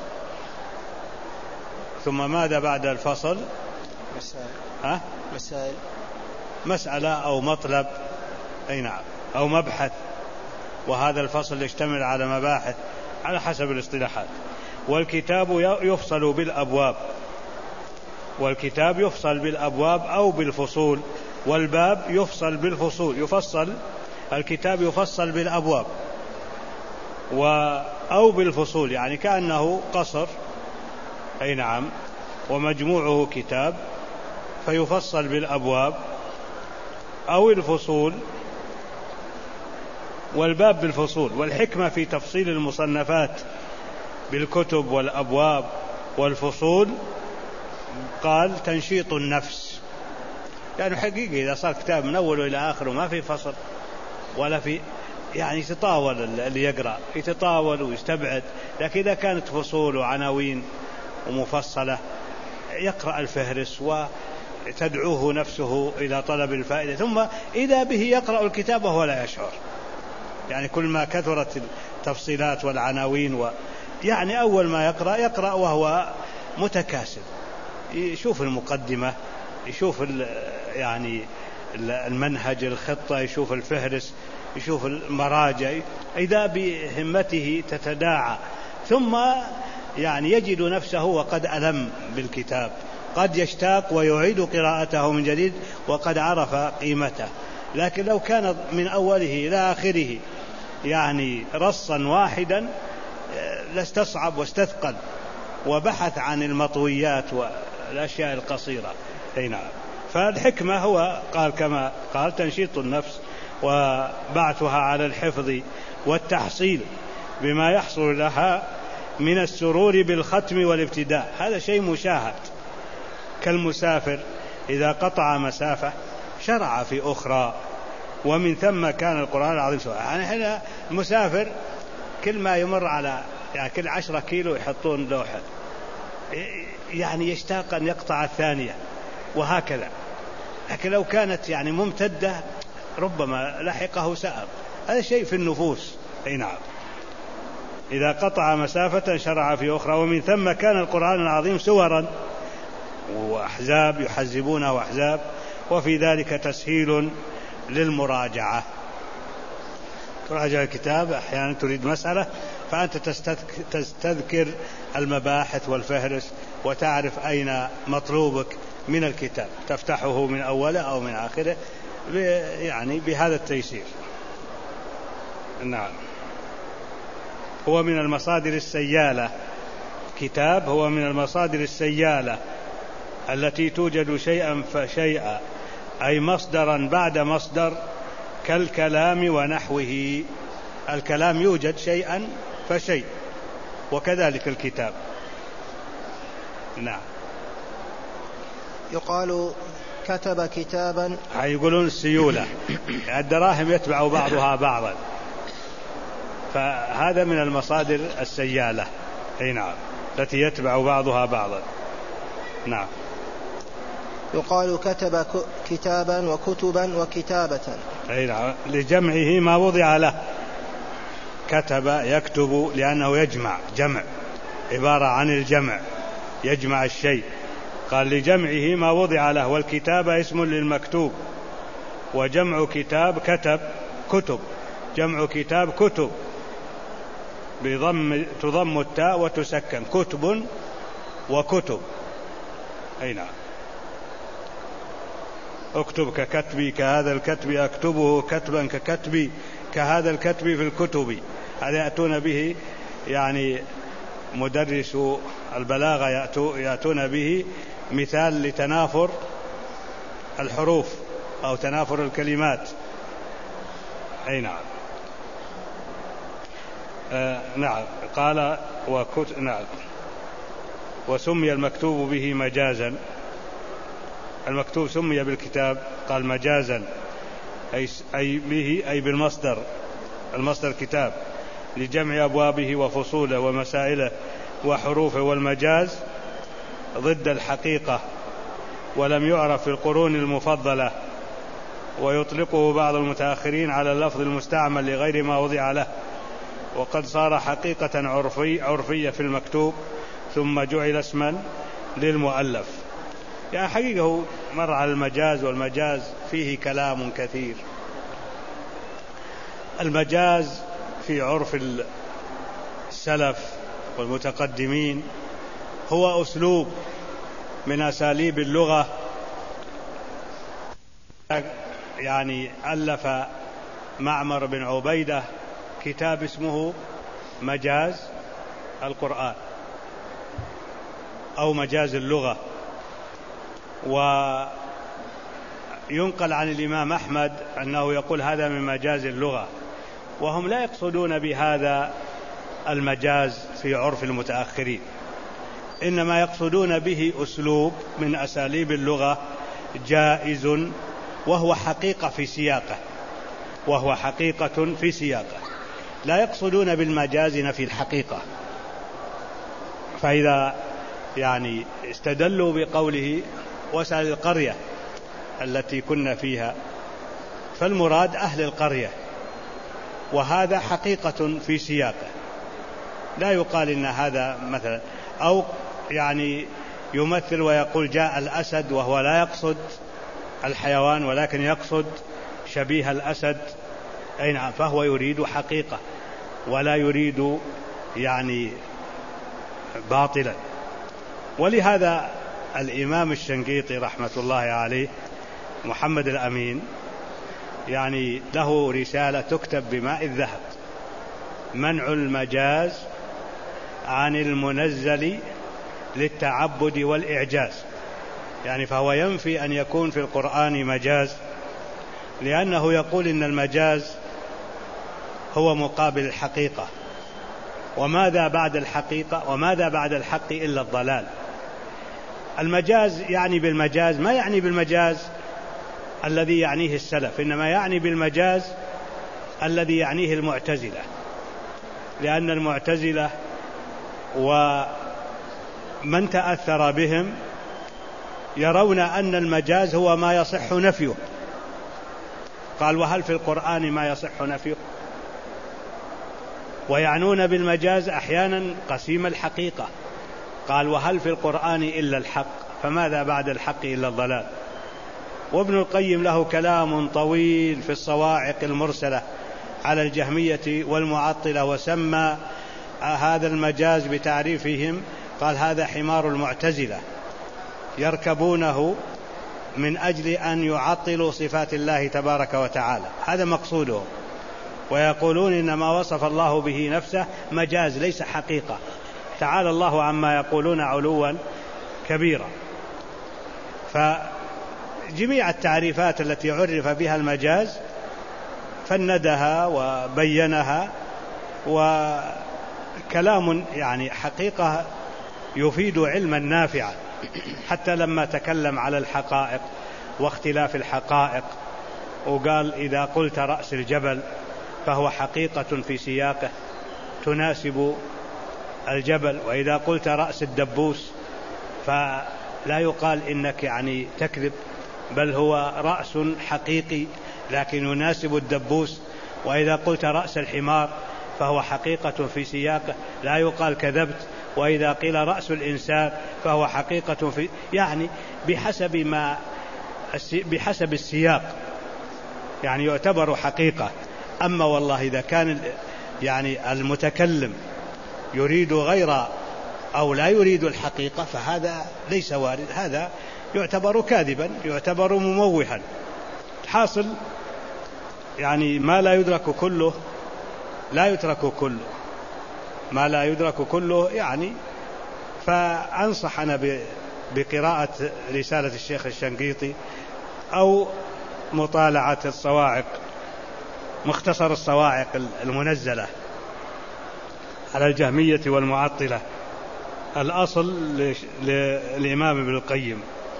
ثم ماذا بعد الفصل؟ مسائل. ها؟ مسائل، مسألة أو مطلب، أي نعم، أو مبحث. وهذا الفصل يشتمل على مباحث على حسب الاصطلاحات. والكتاب يفصل بالأبواب، والكتاب يفصل بالأبواب أو بالفصول، والباب يفصل بالفصول، يفصل الكتاب يفصل بالأبواب و أو بالفصول، يعني كأنه قصر، أي نعم، ومجموعه كتاب فيفصل بالأبواب أو الفصول، والباب بالفصول. والحكمة في تفصيل المصنفات بالكتب والأبواب والفصول قال تنشيط النفس، يعني حقيقي إذا صار كتاب من أوله إلى آخره ما في فصل ولا في، يعني يتطاول اللي يقرأ، يتطاول ويستبعد. لكن إذا كانت فصول وعناوين ومفصلة يقرأ الفهرس وتدعوه نفسه إلى طلب الفائدة، ثم إذا به يقرأ الكتاب وهو لا يشعر. يعني كل ما كثرت التفصيلات والعناوين و... يعني أول ما يقرأ يقرأ وهو متكاسل، يشوف المقدمة، يشوف ال... يعني المنهج، الخطة، يشوف الفهرس، يشوف المراجع، إذا بهمته تتداعى، ثم يعني يجد نفسه وقد ألم بالكتاب، قد يشتاق ويعيد قراءته من جديد وقد عرف قيمته. لكن لو كان من أوله إلى آخره يعني رصا واحدا لاستصعب واستثقل وبحث عن المطويات والأشياء القصيرة. أي نعم. فالحكمة هو قال كما قال تنشيط النفس وبعثها على الحفظ والتحصيل بما يحصل لها من السرور بالختم والابتداء. هذا شيء مشاهد، كالمسافر إذا قطع مسافة شرع في أخرى، ومن ثم كان القرآن العظيم سواء. يعني هنا المسافر كل ما يمر على يعني كل عشرة كيلو يحطون لوحة، يعني يشتاق أن يقطع الثانية وهكذا. لكن لو كانت يعني ممتدة ربما لحقه سأب. هذا شيء في النفوس. أي نعم. إذا قطع مسافة شرع في أخرى، ومن ثم كان القرآن العظيم سورا وأحزاب يحزبونه أحزاب، وفي ذلك تسهيل للمراجعة. تراجع الكتاب أحيانا تريد مسألة فأنت تستذكر المباحث والفهرس وتعرف أين مطلوبك من الكتاب، تفتحه من أوله أو من آخره يعني بهذا التيسير. نعم. هو من المصادر السيالة، كتاب هو من المصادر السيالة التي توجد شيئا فشيئا، أي مصدرا بعد مصدر، كالكلام ونحوه. الكلام يوجد شيئا فشيء، وكذلك الكتاب. نعم. يقال كتب كتابا، يقولون السيولة، الدراهم يتبع بعضها بعضا، فهذا من المصادر السيالة. أي نعم، التي يتبع بعضها بعضا. نعم. يقال كتب كتابا وكتبا وكتابة. أي نعم، لجمعه ما وضع له. كتب يكتب لأنه يجمع، جمع عبارة عن الجمع، يجمع الشيء. قال لجمعه ما وضع له، والكتابة اسم للمكتوب، وجمع كتاب كتب كتب، جمع كتاب كتب بضم تضم التاء وتسكن، كتب وكتب. أي نعم. اكتب ككتبي، كهذا الكتب أكتبه كتبا ككتبي، كهذا الكتب في الكتب. هذا يأتون به يعني مدرس البلاغة يأتون به مثال لتنافر الحروف أو تنافر الكلمات. أي نعم. آه نعم. قال وكت... نعم. وسمي المكتوب به مجازا، المكتوب سمي بالكتاب قال مجازا، أي, أي به أي بالمصدر، المصدر كتاب، لجمع أبوابه وفصوله ومسائله وحروفه. والمجاز ضد الحقيقة، ولم يعرف في القرون المفضلة، ويطلقه بعض المتأخرين على اللفظ المستعمل لغير ما وضع له، وقد صار حقيقة عرفي عرفية في المكتوب، ثم جعل اسما للمؤلف. يعني حقيقة مر على المجاز، والمجاز فيه كلام كثير. المجاز في عرف السلف والمتقدمين هو أسلوب من أساليب اللغة. يعني ألف معمر بن عبيدة كتاب اسمه مجاز القرآن أو مجاز اللغة. وينقل عن الإمام أحمد أنه يقول هذا من مجاز اللغة، وهم لا يقصدون بهذا المجاز في عرف المتأخرين، إنما يقصدون به أسلوب من أساليب اللغة جائز، وهو حقيقة في سياقه، وهو حقيقة في سياقه، لا يقصدون بالمجاز نفي الحقيقة. فإذا يعني استدلوا بقوله واسأل القرية التي كنا فيها، فالمراد أهل القرية، وهذا حقيقة في سياقه، لا يقال إن هذا مثلا، أو يعني يمثل ويقول جاء الأسد، وهو لا يقصد الحيوان ولكن يقصد شبيه الأسد. أي نعم، فهو يريد حقيقة ولا يريد يعني باطلا. ولهذا الإمام الشنقيطي رحمة الله عليه محمد الأمين يعني له رسالة تكتب بماء الذهب: منع المجاز عن المنزل للتعبد والإعجاز. يعني فهو ينفي أن يكون في القرآن مجاز، لأنه يقول إن المجاز هو مقابل الحقيقة، وماذا بعد الحقيقة وماذا بعد الحق إلا الضلال. المجاز يعني بالمجاز ما يعني بالمجاز الذي يعنيه السلف، إنما يعني بالمجاز الذي يعنيه المعتزلة، لأن المعتزلة ومن تأثر بهم يرون أن المجاز هو ما يصح نفيه. قال وهل في القرآن ما يصح نفيه؟ ويعنون بالمجاز أحيانا قسيم الحقيقة. قال وهل في القرآن إلا الحق، فماذا بعد الحق إلا الضلال. وابن القيم له كلام طويل في الصواعق المرسلة على الجهمية والمعطلة، وسمى هذا المجاز بتعريفهم، قال هذا حمار المعتزلة يركبونه من أجل أن يعطلوا صفات الله تبارك وتعالى، هذا مقصودهم. ويقولون إن ما وصف الله به نفسه مجاز ليس حقيقة، تعالى الله عما يقولون علوا كبيرا. فجميع التعريفات التي عرف بها المجاز فندها وبينها، وكلام يعني حقيقة يفيد علما نافعا. حتى لما تكلم على الحقائق واختلاف الحقائق وقال إذا قلت رأس الجبل فهو حقيقة في سياقه تناسب الجبل، وإذا قلت رأس الدبوس فلا يقال إنك يعني تكذب، بل هو رأس حقيقي لكن يناسب الدبوس، وإذا قلت رأس الحمار فهو حقيقة في سياقه لا يقال كذبت، وإذا قيل رأس الإنسان فهو حقيقة في يعني بحسب ما بحسب السياق يعني يعتبر حقيقة. أما والله إذا كان يعني المتكلم يريد غير أو لا يريد الحقيقة فهذا ليس وارد، هذا يعتبر كاذبا، يعتبر مموها. حاصل يعني ما لا يدرك كله لا يترك كله، ما لا يدرك كله يعني. فأنصح أنا بقراءة رسالة الشيخ الشنقيطي أو مطالعة الصواعق، مختصر الصواعق المنزلة على الجهمية والمعطلة، الأصل للإمام ابن القيم.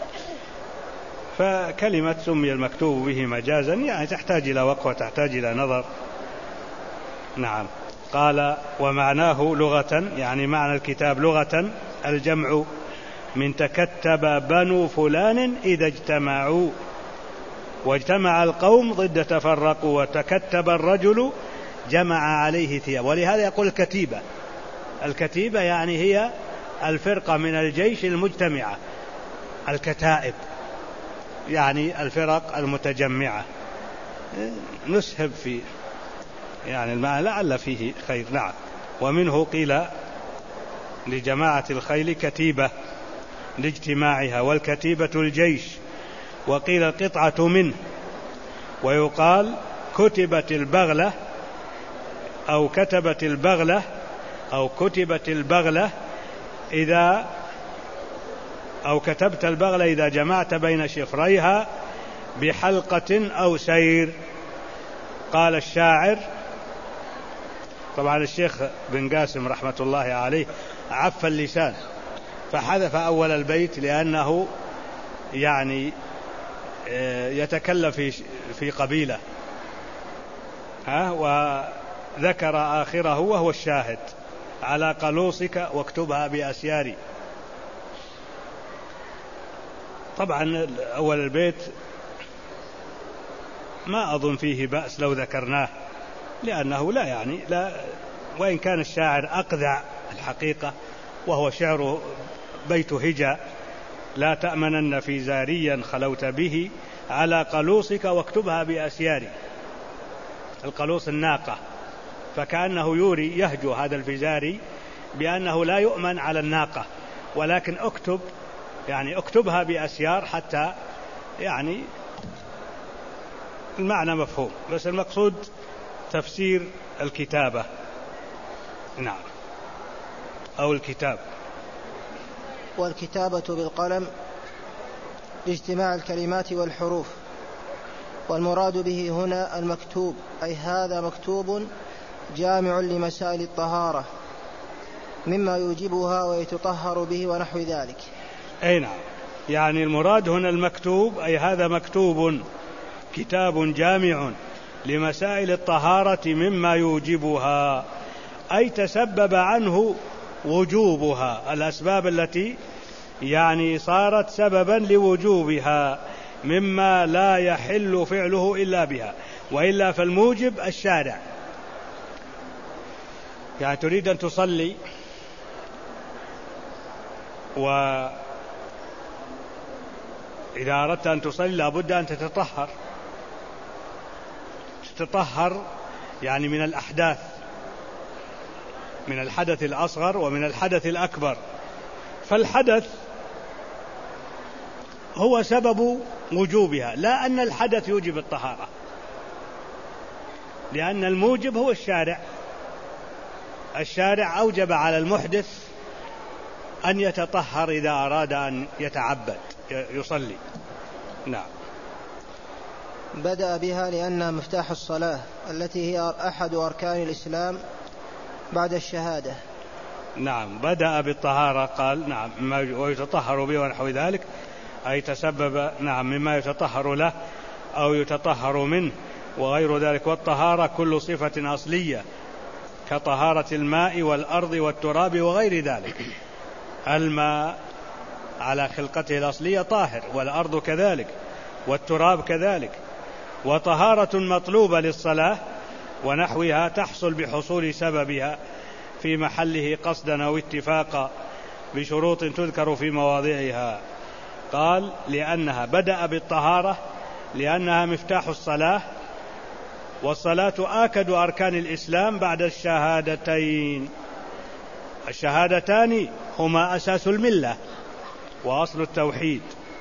فكلمة سمي المكتوب به مجازا يعني تحتاج إلى وقت وتحتاج إلى نظر. نعم. قال ومعناه لغة يعني معنى الكتاب لغة الجمع من تكتب بنو فلان إذا اجتمعوا، واجتمع القوم ضد تفرقوا، وتكتب الرجل جمع عليه ثياب. ولهذا يقول الكتيبة، الكتيبة يعني هي الفرقة من الجيش المجتمعة، الكتائب يعني الفرق المتجمعة. نسهب في يعني المعنى لعل فيه خير. نعم. ومنه قيل لجماعة الخيل كتيبة لاجتماعها، والكتيبة الجيش، وقيل القطعة منه. ويقال كتبت البغلة أو كتبت البغلة أو كتبت البغلة إذا أو كتبت البغلة إذا جمعت بين شفريها بحلقة أو سير. قال الشاعر، طبعا الشيخ بن قاسم رحمة الله عليه عف اللسان فحذف أول البيت لأنه يعني يتكلم في في قبيلة ها، وذكر آخره وهو الشاهد على قلوصك واكتبها بأسياري. طبعا أول البيت ما أظن فيه بأس لو ذكرناه، لأنه لا يعني لا، وإن كان الشاعر أقذع الحقيقة وهو شعر بيت هجا: لا تأمنن في زاريا خلوت به على قلوصك واكتبها بأسياري. القلوص الناقة، فكأنه يوري يهجو هذا الفزاري بأنه لا يؤمن على الناقة، ولكن اكتب يعني اكتبها بأسيار حتى يعني المعنى مفهوم، بس المقصود تفسير الكتابة. نعم. أو الكتاب. والكتابة بالقلم لاجتماع الكلمات والحروف، والمراد به هنا المكتوب، أي هذا مكتوب جامع لمسائل الطهارة مما يوجبها ويتطهر به ونحو ذلك. أي نعم، يعني المراد هنا المكتوب، أي هذا مكتوب كتاب جامع لمسائل الطهارة مما يوجبها، أي تسبب عنه وجوبها، الأسباب التي يعني صارت سببا لوجوبها، مما لا يحل فعله إلا بها، وإلا فالموجب الشارع. يعني تريد أن تصلي وإذا أردت أن تصلي لابد أن تتطهر، تتطهر يعني من الأحداث، من الحدث الأصغر ومن الحدث الأكبر. فالحدث هو سبب وجوبها، لا أن الحدث يوجب الطهارة، لأن الموجب هو الشارع. الشارع أوجب على المحدث أن يتطهر إذا أراد أن يتعبد يصلي. نعم. بدأ بها لأنها مفتاح الصلاة التي هي أحد أركان الإسلام بعد الشهادة. نعم، بدأ بالطهارة قال نعم ويتطهر به ونحو ذلك، أي تسبب نعم مما يتطهر له أو يتطهر منه وغير ذلك. والطهارة كل صفة أصلية كطهارة الماء والأرض والتراب وغير ذلك. الماء على خلقته الأصلية طاهر، والأرض كذلك، والتراب كذلك. وطهارة مطلوبة للصلاة ونحوها تحصل بحصول سببها في محله قصدا أو اتفاقا بشروط تذكر في مواضعها. قال لأنها بدأ بالطهارة لأنها مفتاح الصلاة، والصلاة آكد أركان الإسلام بعد الشهادتين. الشهادتان هما أساس الملة وأصل التوحيد،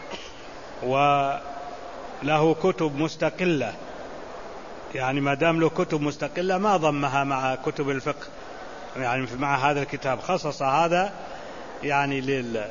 وله كتب مستقلة، يعني ما دام له كتب مستقلة ما ضمها مع كتب الفقه، يعني مع هذا الكتاب خصص هذا يعني لل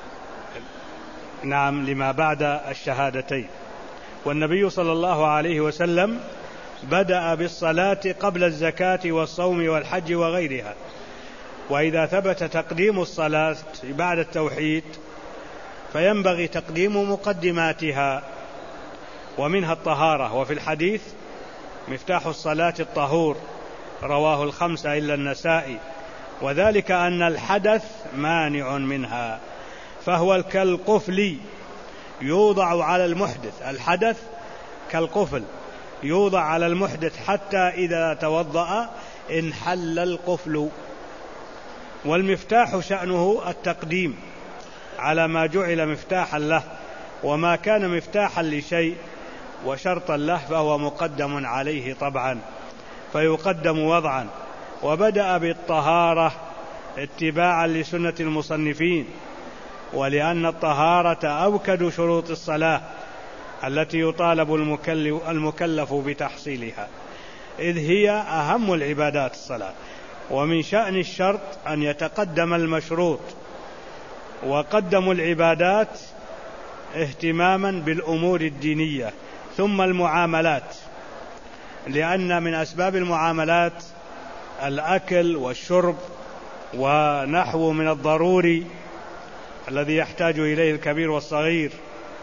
نعم لما بعد الشهادتين. والنبي صلى الله عليه وسلم بدأ بالصلاة قبل الزكاة والصوم والحج وغيرها. وإذا ثبت تقديم الصلاة بعد التوحيد فينبغي تقديم مقدماتها، ومنها الطهارة. وفي الحديث مفتاح الصلاة الطهور، رواه الخمسة إلا النسائي، وذلك أن الحدث مانع منها، فهو كالقفل يوضع على المحدث. الحدث كالقفل يوضع على المحدث حتى إذا توضأ انحل القفل. والمفتاح شأنه التقديم على ما جعل مفتاحا له، وما كان مفتاحا لشيء وشرطا له فهو مقدم عليه طبعا، فيقدم وضعا. وبدأ بالطهارة اتباعا لسنة المصنفين، ولأن الطهارة أوكد شروط الصلاة التي يطالب المكلف بتحصيلها، إذ هي أهم العبادات الصلاة. ومن شأن الشرط أن يتقدم المشروط، وقدموا العبادات اهتماما بالأمور الدينية ثم المعاملات، لأن من أسباب المعاملات الأكل والشرب ونحو من الضروري الذي يحتاج إليه الكبير والصغير،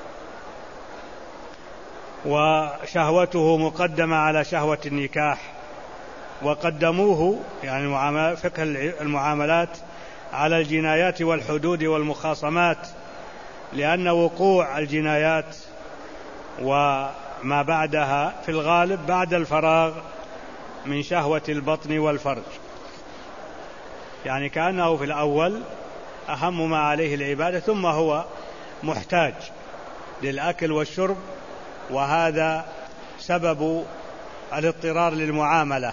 وشهوته مقدمة على شهوة النكاح. وقدموه يعني فقه المعاملات على الجنايات والحدود والمخاصمات، لأن وقوع الجنايات وما بعدها في الغالب بعد الفراغ من شهوة البطن والفرج، يعني كأنه في الأول أهم ما عليه العبادة، ثم هو محتاج للأكل والشرب، وهذا سبب الاضطرار للمعاملة.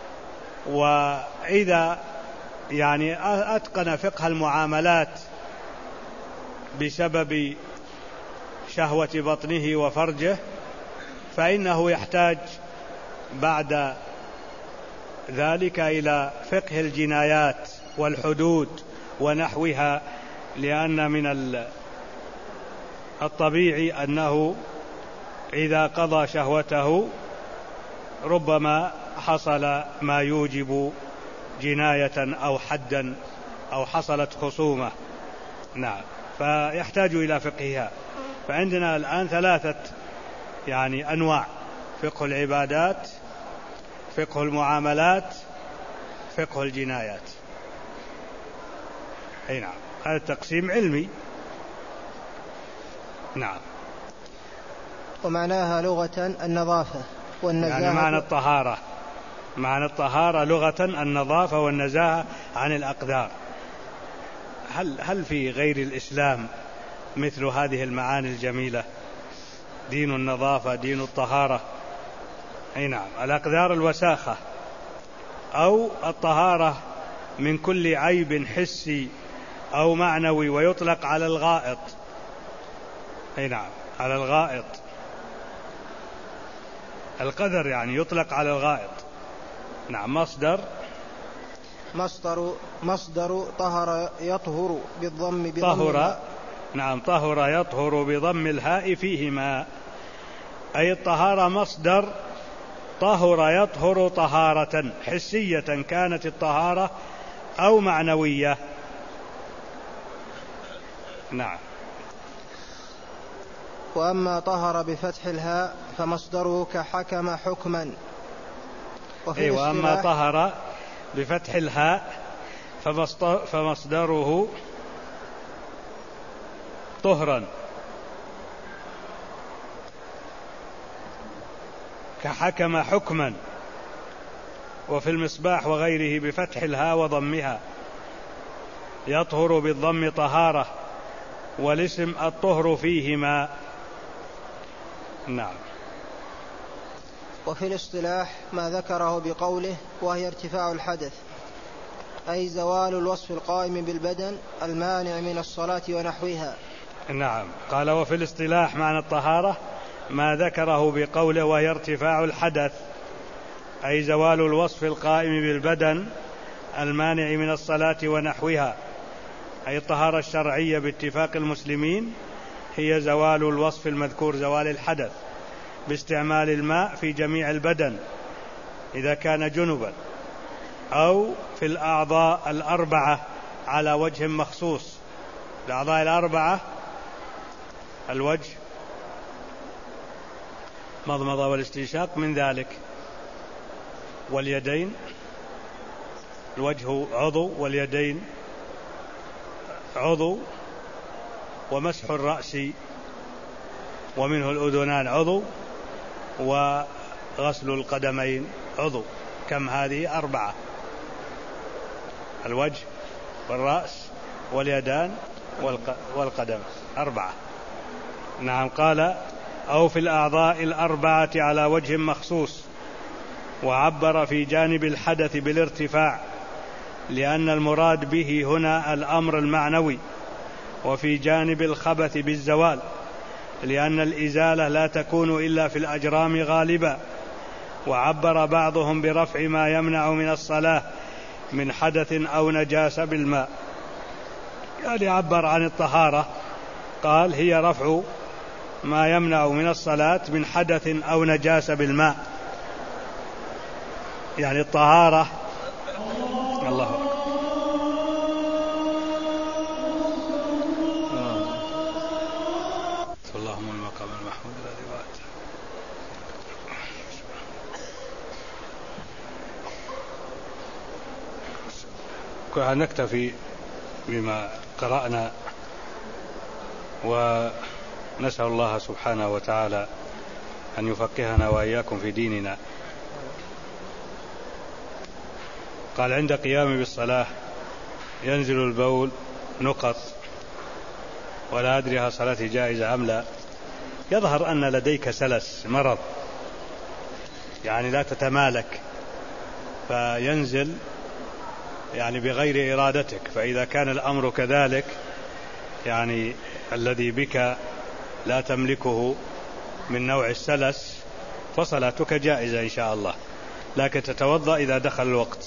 وإذا يعني أتقن فقه المعاملات بسبب شهوة بطنه وفرجه فإنه يحتاج بعد ذلك إلى فقه الجنايات والحدود ونحوها، لأن من الطبيعي أنه إذا قضى شهوته ربما حصل ما يوجب جناية أو حدا أو حصلت خصومة. نعم، فيحتاج إلى فقهها. فعندنا الآن ثلاثة يعني أنواع: فقه العبادات، فقه المعاملات، فقه الجنايات. أي نعم، هذا التقسيم علمي. نعم. ومعناها لغة النظافة والنزاهة، يعني معنى الطهارة، معنى الطهارة لغة النظافة والنزاهة عن الأقدار. هل هل في غير الإسلام مثل هذه المعاني الجميلة؟ دين النظافة، دين الطهارة. أي نعم، الأقدار الوساخة، أو الطهارة من كل عيب حسي أو معنوي، ويطلق على الغائط. أي نعم، على الغائط. القدر يعني يطلق على الغائط. نعم. مصدر مصدر مصدر طهر يطهر بالضم بضم طهر. نعم، طهر يطهر بضم الهاء فيهما. أي الطهارة مصدر طهر يطهر طهارة حسية كانت الطهارة أو معنوية. نعم. وأما طهر بفتح الهاء فمصدره كحكم حكما. أي وأما طهر بفتح الهاء فمصدره طهرا كحكم حكما. وفي المصباح وغيره بفتح الهاء وضمها يطهر بالضم طهارة، والاسم الطهر فيهما. نعم. وفي الاصطلاح ما ذكره بقوله وهي ارتفاع الحدث، أي زوال الوصف القائم بالبدن المانع من الصلاة ونحوها. نعم. قال وفي الاصطلاح معنى الطهارة ما ذكره بقوله وهي ارتفاع الحدث، أي زوال الوصف القائم بالبدن المانع من الصلاة ونحوها. أي الطهارة الشرعية باتفاق المسلمين هي زوال الوصف المذكور، زوال الحدث باستعمال الماء في جميع البدن إذا كان جنبا، أو في الأعضاء الأربعة على وجه مخصوص. الأعضاء الأربعة الوجه مضمضة والاستنشاق من ذلك، واليدين، الوجه عضو واليدين عضو، ومسح الرأس ومنه الأذنان عضو، وغسل القدمين عضو. كم هذه؟ أربعة: الوجه والرأس واليدان والقدم، أربعة. نعم. قال أو في الأعضاء الأربعة على وجه مخصوص، وعبر في جانب الحدث بالارتفاع لأن المراد به هنا الأمر المعنوي، وفي جانب الخبث بالزوال لأن الإزالة لا تكون إلا في الأجرام غالبا. وعبر بعضهم برفع ما يمنع من الصلاة من حدث أو نجاسة بالماء، يعني عبر عن الطهارة قال هي رفع ما يمنع من الصلاة من حدث أو نجاسة بالماء، يعني الطهارة. الله اللهم المقام المحمود الذي وعدته. نكتفي بما قرأنا، ونسأل الله سبحانه وتعالى أن يفقهنا وإياكم في ديننا. قال عند قيام بالصلاة ينزل البول نقط، ولا أدري هل صلاتي جائزة أم لا. يظهر أن لديك سلس، مرض، يعني لا تتمالك، فينزل يعني بغير إرادتك. فإذا كان الأمر كذلك، يعني الذي بك لا تملكه من نوع السلس، فصلاتك جائزة إن شاء الله، لكن تتوضأ إذا دخل الوقت.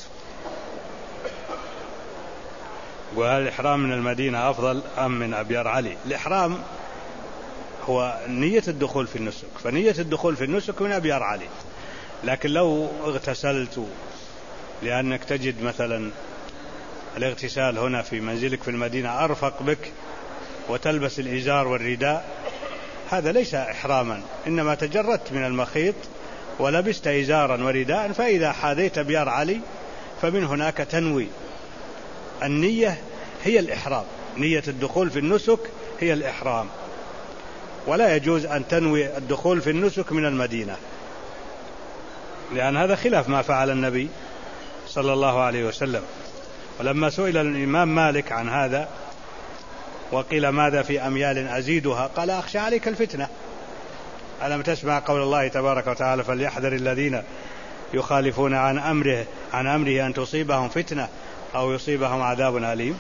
وهل الإحرام من المدينة أفضل أم من أبيار علي؟ الإحرام هو نية الدخول في النسك، فنية الدخول في النسك من أبيار علي. لكن لو اغتسلت لأنك تجد مثلا الاغتسال هنا في منزلك في المدينة أرفق بك وتلبس الإزار والرداء، هذا ليس إحراما، إنما تجردت من المخيط ولبست إزارا ورداء، فإذا حاذيت أبيار علي فمن هناك تنوي. النية هي الإحرام، نية الدخول في النسك هي الإحرام، ولا يجوز أن تنوي الدخول في النسك من المدينة، لأن هذا خلاف ما فعل النبي صلى الله عليه وسلم. ولما سئل الإمام مالك عن هذا وقيل ماذا في أميال أزيدها، قال أخشى عليك الفتنة. ألم تسمع قول الله تبارك وتعالى فليحذر الذين يخالفون عن أمره عن أمره أن تصيبهم فتنة أو يصيبهم عذاب أليم.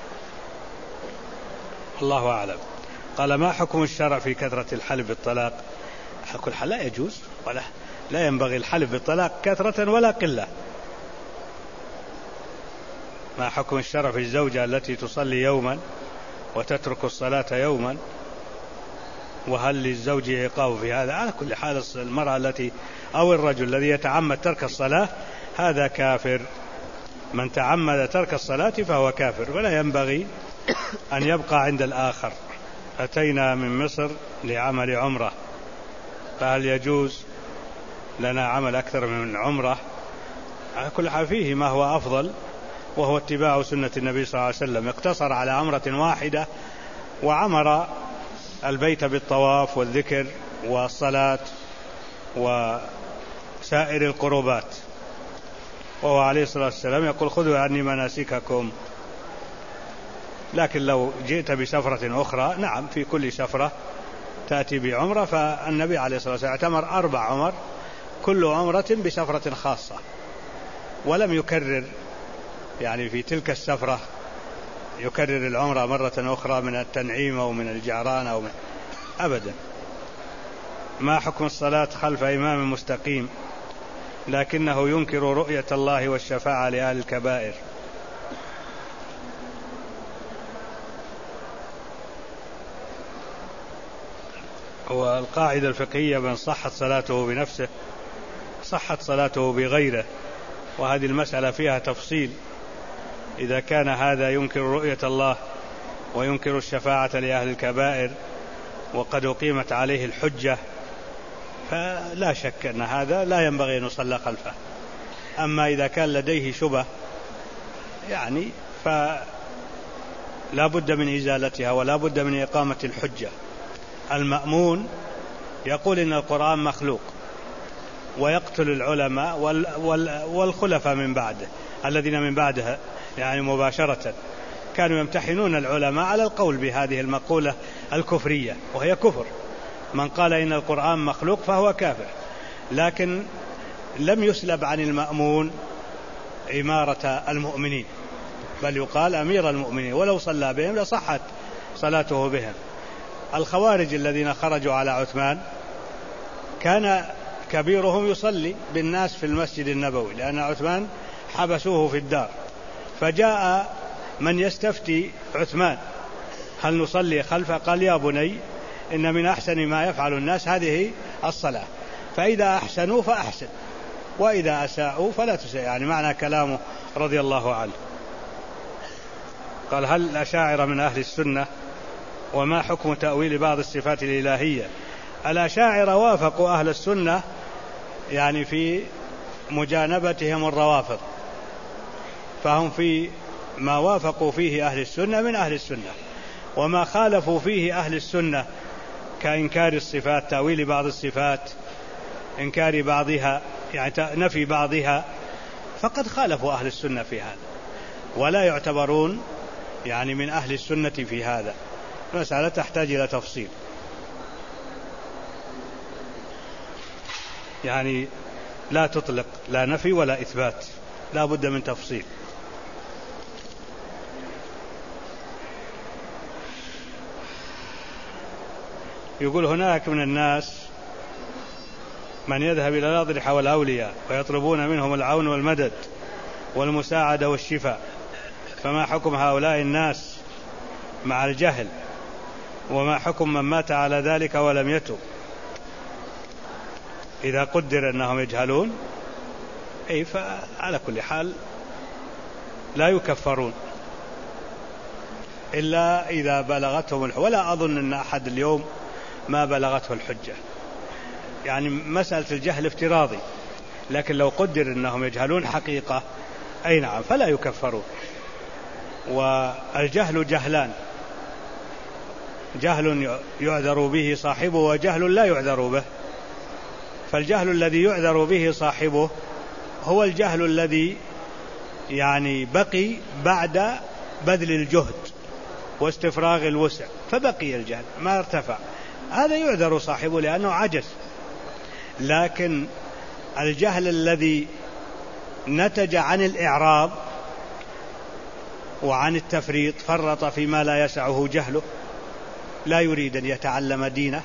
الله أعلم. قال ما حكم الشرع في كثرة الحلف بالطلاق؟ حكم الحلف لا يجوز، ولا لا ينبغي الحلف بالطلاق كثرة ولا قلة. ما حكم الشرع في الزوجة التي تصلي يوما وتترك الصلاة يوما وهل للزوج عقاب في هذا؟ على كل حال المرأة التي أو الرجل الذي يتعمد ترك الصلاة هذا كافر. من تعمد ترك الصلاة فهو كافر، ولا ينبغي أن يبقى عند الآخر. أتينا من مصر لعمل عمرة، فهل يجوز لنا عمل أكثر من عمرة؟ على كل حال فيه ما هو أفضل، وهو اتباع سنة النبي صلى الله عليه وسلم. اقتصر على عمرة واحدة وعمر البيت بالطواف والذكر والصلاة وسائر القربات، وهو عليه الصلاة والسلام يقول خذوا عني مناسككم. لكن لو جئت بسفرة أخرى، نعم في كل سفرة تأتي بعمرة، فالنبي عليه الصلاة والسلام اعتمر أربع عمر كل عمرة بسفرة خاصة، ولم يكرر يعني في تلك السفرة يكرر العمرة مرة أخرى من التنعيم أو من الجعران أو من أبدا. ما حكم الصلاة خلف إمام مستقيم لكنه ينكر رؤية الله والشفاعة لأهل الكبائر؟ والقاعدة الفقهية من صحت صلاته بنفسه صحت صلاته بغيره، وهذه المسألة فيها تفصيل. إذا كان هذا ينكر رؤية الله وينكر الشفاعة لأهل الكبائر وقد أقيمت عليه الحجة، فلا شك أن هذا لا ينبغي أن يصلى خلفه. أما إذا كان لديه شبه يعني فلا بد من إزالتها ولا بد من إقامة الحجة. المأمون يقول إن القرآن مخلوق ويقتل العلماء والخلفاء من بعده الذين من بعدها يعني مباشرة كانوا يمتحنون العلماء على القول بهذه المقولة الكفرية، وهي كفر. من قال إن القرآن مخلوق فهو كافر، لكن لم يسلب عن المأمون إمارة المؤمنين، بل يقال أمير المؤمنين، ولو صلى بهم لصحت صلاته بهم. الخوارج الذين خرجوا على عثمان كان كبيرهم يصلي بالناس في المسجد النبوي، لأن عثمان حبسوه في الدار، فجاء من يستفتي عثمان هل نصلي خلفه؟ قال يا بني إن من أحسن ما يفعل الناس هذه الصلاة، فإذا أحسنوا فأحسن وإذا أساءوا فلا تساء، يعني معنى كلامه رضي الله عنه. قال هل الأشاعرة من أهل السنة؟ وما حكم تأويل بعض الصفات الإلهية؟ الأشاعرة وافقوا أهل السنة يعني في مجانبتهم الروافض، فهم في ما وافقوا فيه أهل السنة من أهل السنة، وما خالفوا فيه أهل السنة كإنكار الصفات، تأويل بعض الصفات، إنكار بعضها يعني نفي بعضها، فقد خالفوا أهل السنة في هذا ولا يعتبرون يعني من أهل السنة في هذا. المسألة تحتاج إلى تفصيل، يعني لا تطلق لا نفي ولا إثبات، لا بد من تفصيل. يقول هناك من الناس من يذهب إلى الأضرحة والأولياء ويطلبون منهم العون والمدد والمساعدة والشفاء، فما حكم هؤلاء الناس مع الجهل؟ وما حكم من مات على ذلك ولم يتب؟ إذا قدر أنهم يجهلون أي فعلى كل حال لا يكفرون إلا إذا بلغتهم الحجة، ولا أظن أن أحد اليوم ما بلغته الحجة، يعني مسألة الجهل افتراضي، لكن لو قدر أنهم يجهلون حقيقة أي نعم فلا يكفرون. والجهل جهلان، جهل يعذر به صاحبه وجهل لا يعذر به. فالجهل الذي يعذر به صاحبه هو الجهل الذي يعني بقي بعد بذل الجهد واستفراغ الوسع، فبقي الجهل ما ارتفع، هذا يعذر صاحبه لأنه عجز. لكن الجهل الذي نتج عن الإعراض وعن التفريط، فرط فيما لا يسعه جهله، لا يريد أن يتعلم دينه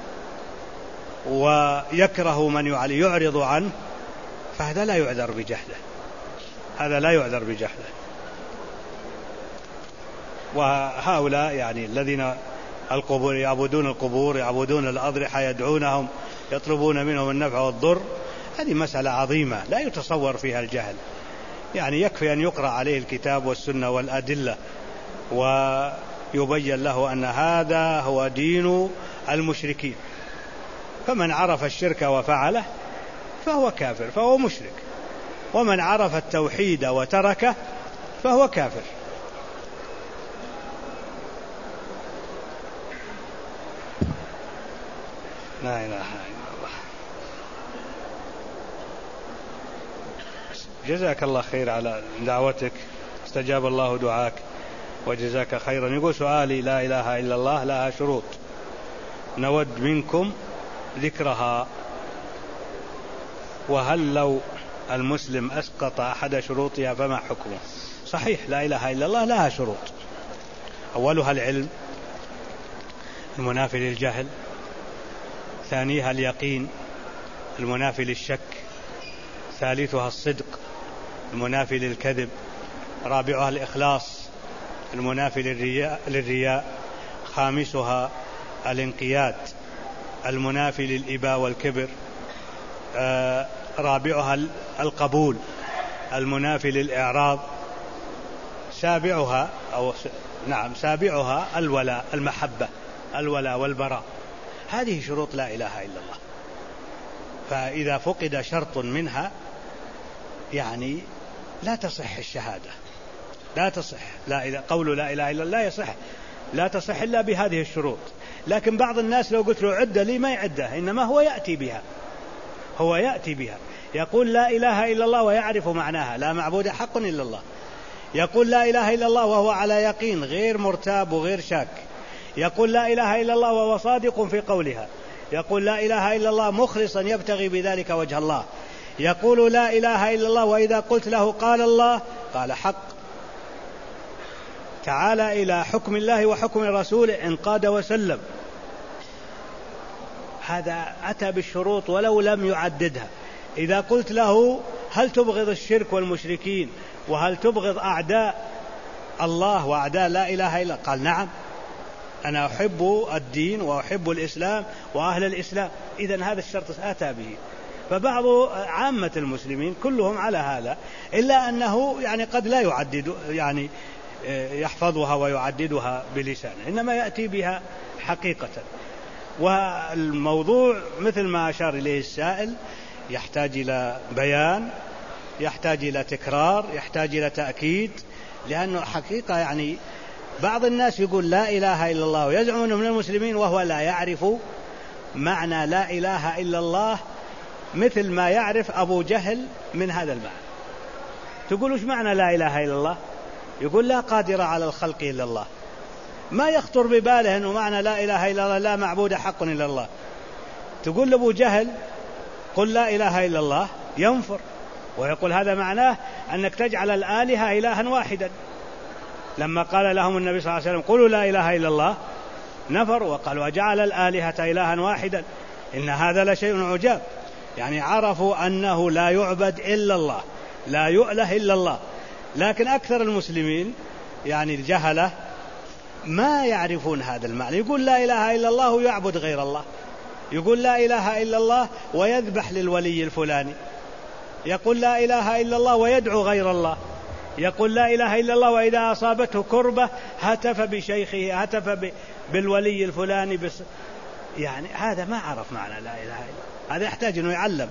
ويكره من يعرض عنه، فهذا لا يعذر بجهله، هذا لا يعذر بجهله. وهؤلاء يعني الذين القبور، يعبدون القبور، يعبدون الأضرحة، يدعونهم، يطلبون منهم النفع والضر. هذه مسألة عظيمة لا يتصور فيها الجهل، يعني يكفي أن يقرأ عليه الكتاب والسنة والأدلة ويبين له أن هذا هو دين المشركين. فمن عرف الشرك وفعله فهو كافر، فهو مشرك، ومن عرف التوحيد وتركه فهو كافر. لا إله إلا الله. جزاك الله خير على دعوتك، استجاب الله دعاك وجزاك خيرا. يقول سؤالي: لا إله إلا الله لها شروط، نود منكم ذكرها، وهل لو المسلم أسقط أحد شروطها فما حكمه؟ صحيح، لا إله إلا الله لها شروط، أولها العلم المنافي للجهل، ثانيها اليقين المنافي للشك، ثالثها الصدق المنافي للكذب، رابعها الإخلاص المنافي للرياء, للرياء خامسها الانقياد المنافي للإباء والكبر، آه رابعها القبول المنافي للإعراض، سابعها أو نعم سابعها الولاء المحبة الولاء والبراء. هذه شروط لا إله إلا الله. فإذا فقد شرط منها يعني لا تصح الشهادة، لا تصح، لا إله قول لا إله إلا الله يصح، لا تصح إلا بهذه الشروط. لكن بعض الناس لو قلت له عدة لي ما يعدها، إنما هو يأتي بها، هو يأتي بها، يقول لا إله إلا الله ويعرف معناها، لا معبود حق إلا الله، يقول لا إله إلا الله وهو على يقين غير مرتاب وغير شاك، يقول لا إله إلا الله وهو صادق في قولها، يقول لا إله إلا الله مخلصا يبتغي بذلك وجه الله، يقول لا إله إلا الله وإذا قلت له قال الله قال حق، تعال إلى حكم الله وحكم رسوله انقاد وسلم. هذا أتى بالشروط ولو لم يعددها. إذا قلت له هل تبغض الشرك والمشركين وهل تبغض أعداء الله وأعداء لا إله إلا، قال نعم أنا أحب الدين وأحب الإسلام وأهل الإسلام، إذن هذا الشرط أتى به. فبعض عامة المسلمين كلهم على هذا، إلا أنه يعني قد لا يعدد، يعني يحفظها ويعددها بلسانه، إنما يأتي بها حقيقة. والموضوع مثل ما أشار إليه السائل يحتاج إلى بيان، يحتاج إلى تكرار، يحتاج إلى تأكيد، لأنه حقيقة يعني بعض الناس يقول لا إله إلا الله ويزعم أنه من المسلمين وهو لا يعرف معنى لا إله إلا الله مثل ما يعرف أبو جهل من هذا المعنى. تقول وش معنى لا إله إلا الله؟ يقول لا قادر على الخلق إلا الله. ما يخطر بباله أنه معنى لا إله إلا الله لا معبود حق إلا الله. تقول لأبو جهل قل لا إله إلا الله ينفر ويقول هذا معناه أنك تجعل الآلهة إلها واحدا. لما قال لهم النبي صلى الله عليه وسلم قولوا لا إله إلا الله نفروا وقالوا وجعل الآلهة إلها واحدا إن هذا لشيء عجاب. يعني عرفوا أنه لا يعبد إلا الله، لا يؤله إلا الله. لكن أكثر المسلمين يعني الجهلة ما يعرفون هذا المعنى. يقول لا إله إلا الله ويعبد غير الله، يقول لا إله إلا الله ويذبح للولي الفلاني، يقول لا إله إلا الله ويدعو غير الله، يقول لا إله إلا الله وإذا أصابته كربة هتف بشيخه، هتف بالولي الفلاني بس. يعني هذا ما عرف معنى لا إله إلا الله. هذا يحتاج أنه يعلم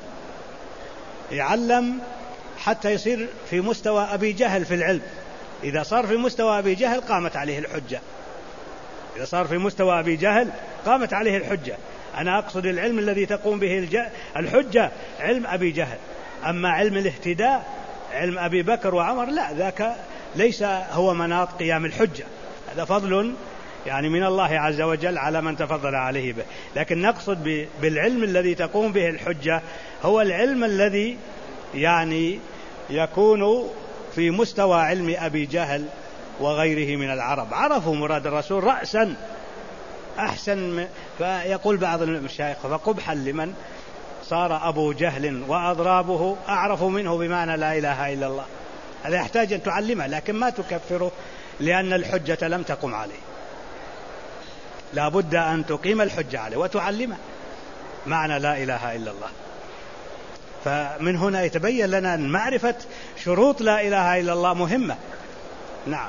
يعلم حتى يصير في مستوى أبي جهل في العلم. إذا صار في مستوى أبي جهل قامت عليه الحجة، إذا صار في مستوى أبي جهل قامت عليه الحجة. أنا أقصد العلم الذي تقوم به الحجة علم أبي جهل. أما علم الاهتداء علم أبي بكر وعمر لا، ذاك ليس هو مناط قيام الحجة، هذا فضل يعني من الله عز وجل على من تفضل عليه به. لكن نقصد بالعلم الذي تقوم به الحجة هو العلم الذي يعني يكون في مستوى علم أبي جهل وغيره من العرب. عرفوا مراد الرسول رأسا أحسن. فيقول بعض المشايخ فقبحا لمن صار أبو جهل وأضرابه أعرف منه بمعنى لا إله إلا الله. هذا يحتاج أن تعلمه لكن ما تكفره لأن الحجة لم تقم عليه. لا بد أن تقيم الحجة عليه وتعلمه معنى لا إله إلا الله. فمن هنا يتبين لنا أن معرفة شروط لا إله إلا الله مهمة. نعم.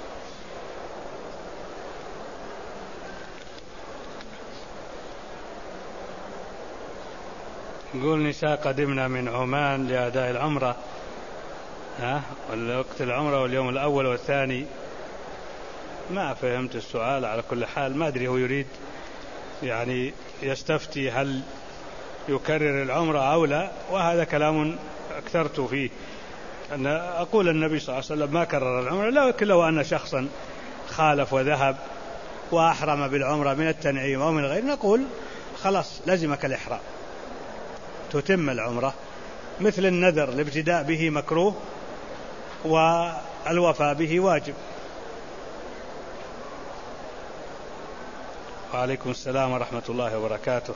نقول نساء قدمنا من عمان لأداء العمرة، ها والوقت العمرة واليوم الأول والثاني. ما فهمت السؤال، على كل حال ما أدري هو يريد يعني يستفتي هل يكرر العمرة أو لا، وهذا كلام أكثرت فيه. أن أقول النبي صلى الله عليه وسلم ما كرر العمرة، لكن لو أن شخصا خالف وذهب وأحرم بالعمرة من التنعيم أو من غير، نقول خلاص لزمك الإحرام، تتم العمرة. مثل النذر الابتداء به مكروه والوفاء به واجب. وعليكم السلام ورحمة الله وبركاته.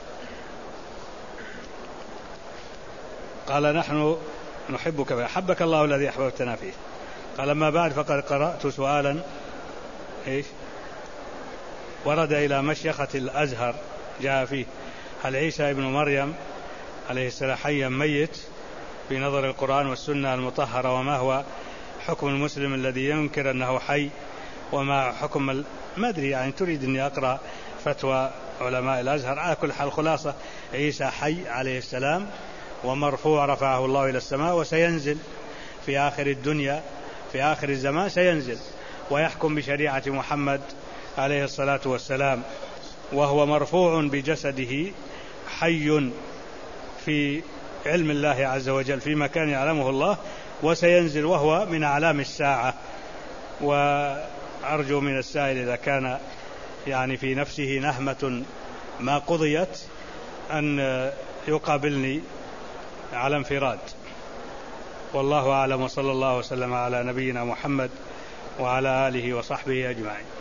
قال نحن نحبك فأحبك الله الذي أحببتنا فيه. قال ما بعد فقد قرأت سؤالا إيش ورد إلى مشيخة الأزهر جاء فيه: هل عيسى ابن مريم عليه السلام حيا ميت في نظر القرآن والسنة المطهرة؟ وما هو حكم المسلم الذي ينكر أنه حي؟ وما حكم ال... ما أدري يعني تريد أني أقرأ فتوى علماء الأزهر. على كل حال خلاصة عيسى حي عليه السلام ومرفوع رفعه الله إلى السماء، وسينزل في آخر الدنيا في آخر الزمان، سينزل ويحكم بشريعة محمد عليه الصلاة والسلام، وهو مرفوع بجسده حي في علم الله عز وجل في مكان يعلمه الله، وسينزل وهو من أعلام الساعة. وأرجو من السائل إذا كان يعني في نفسه نهمة ما قضيت أن يقابلني على انفراد. والله أعلم، وصلى الله وسلم على نبينا محمد وعلى آله وصحبه أجمعين.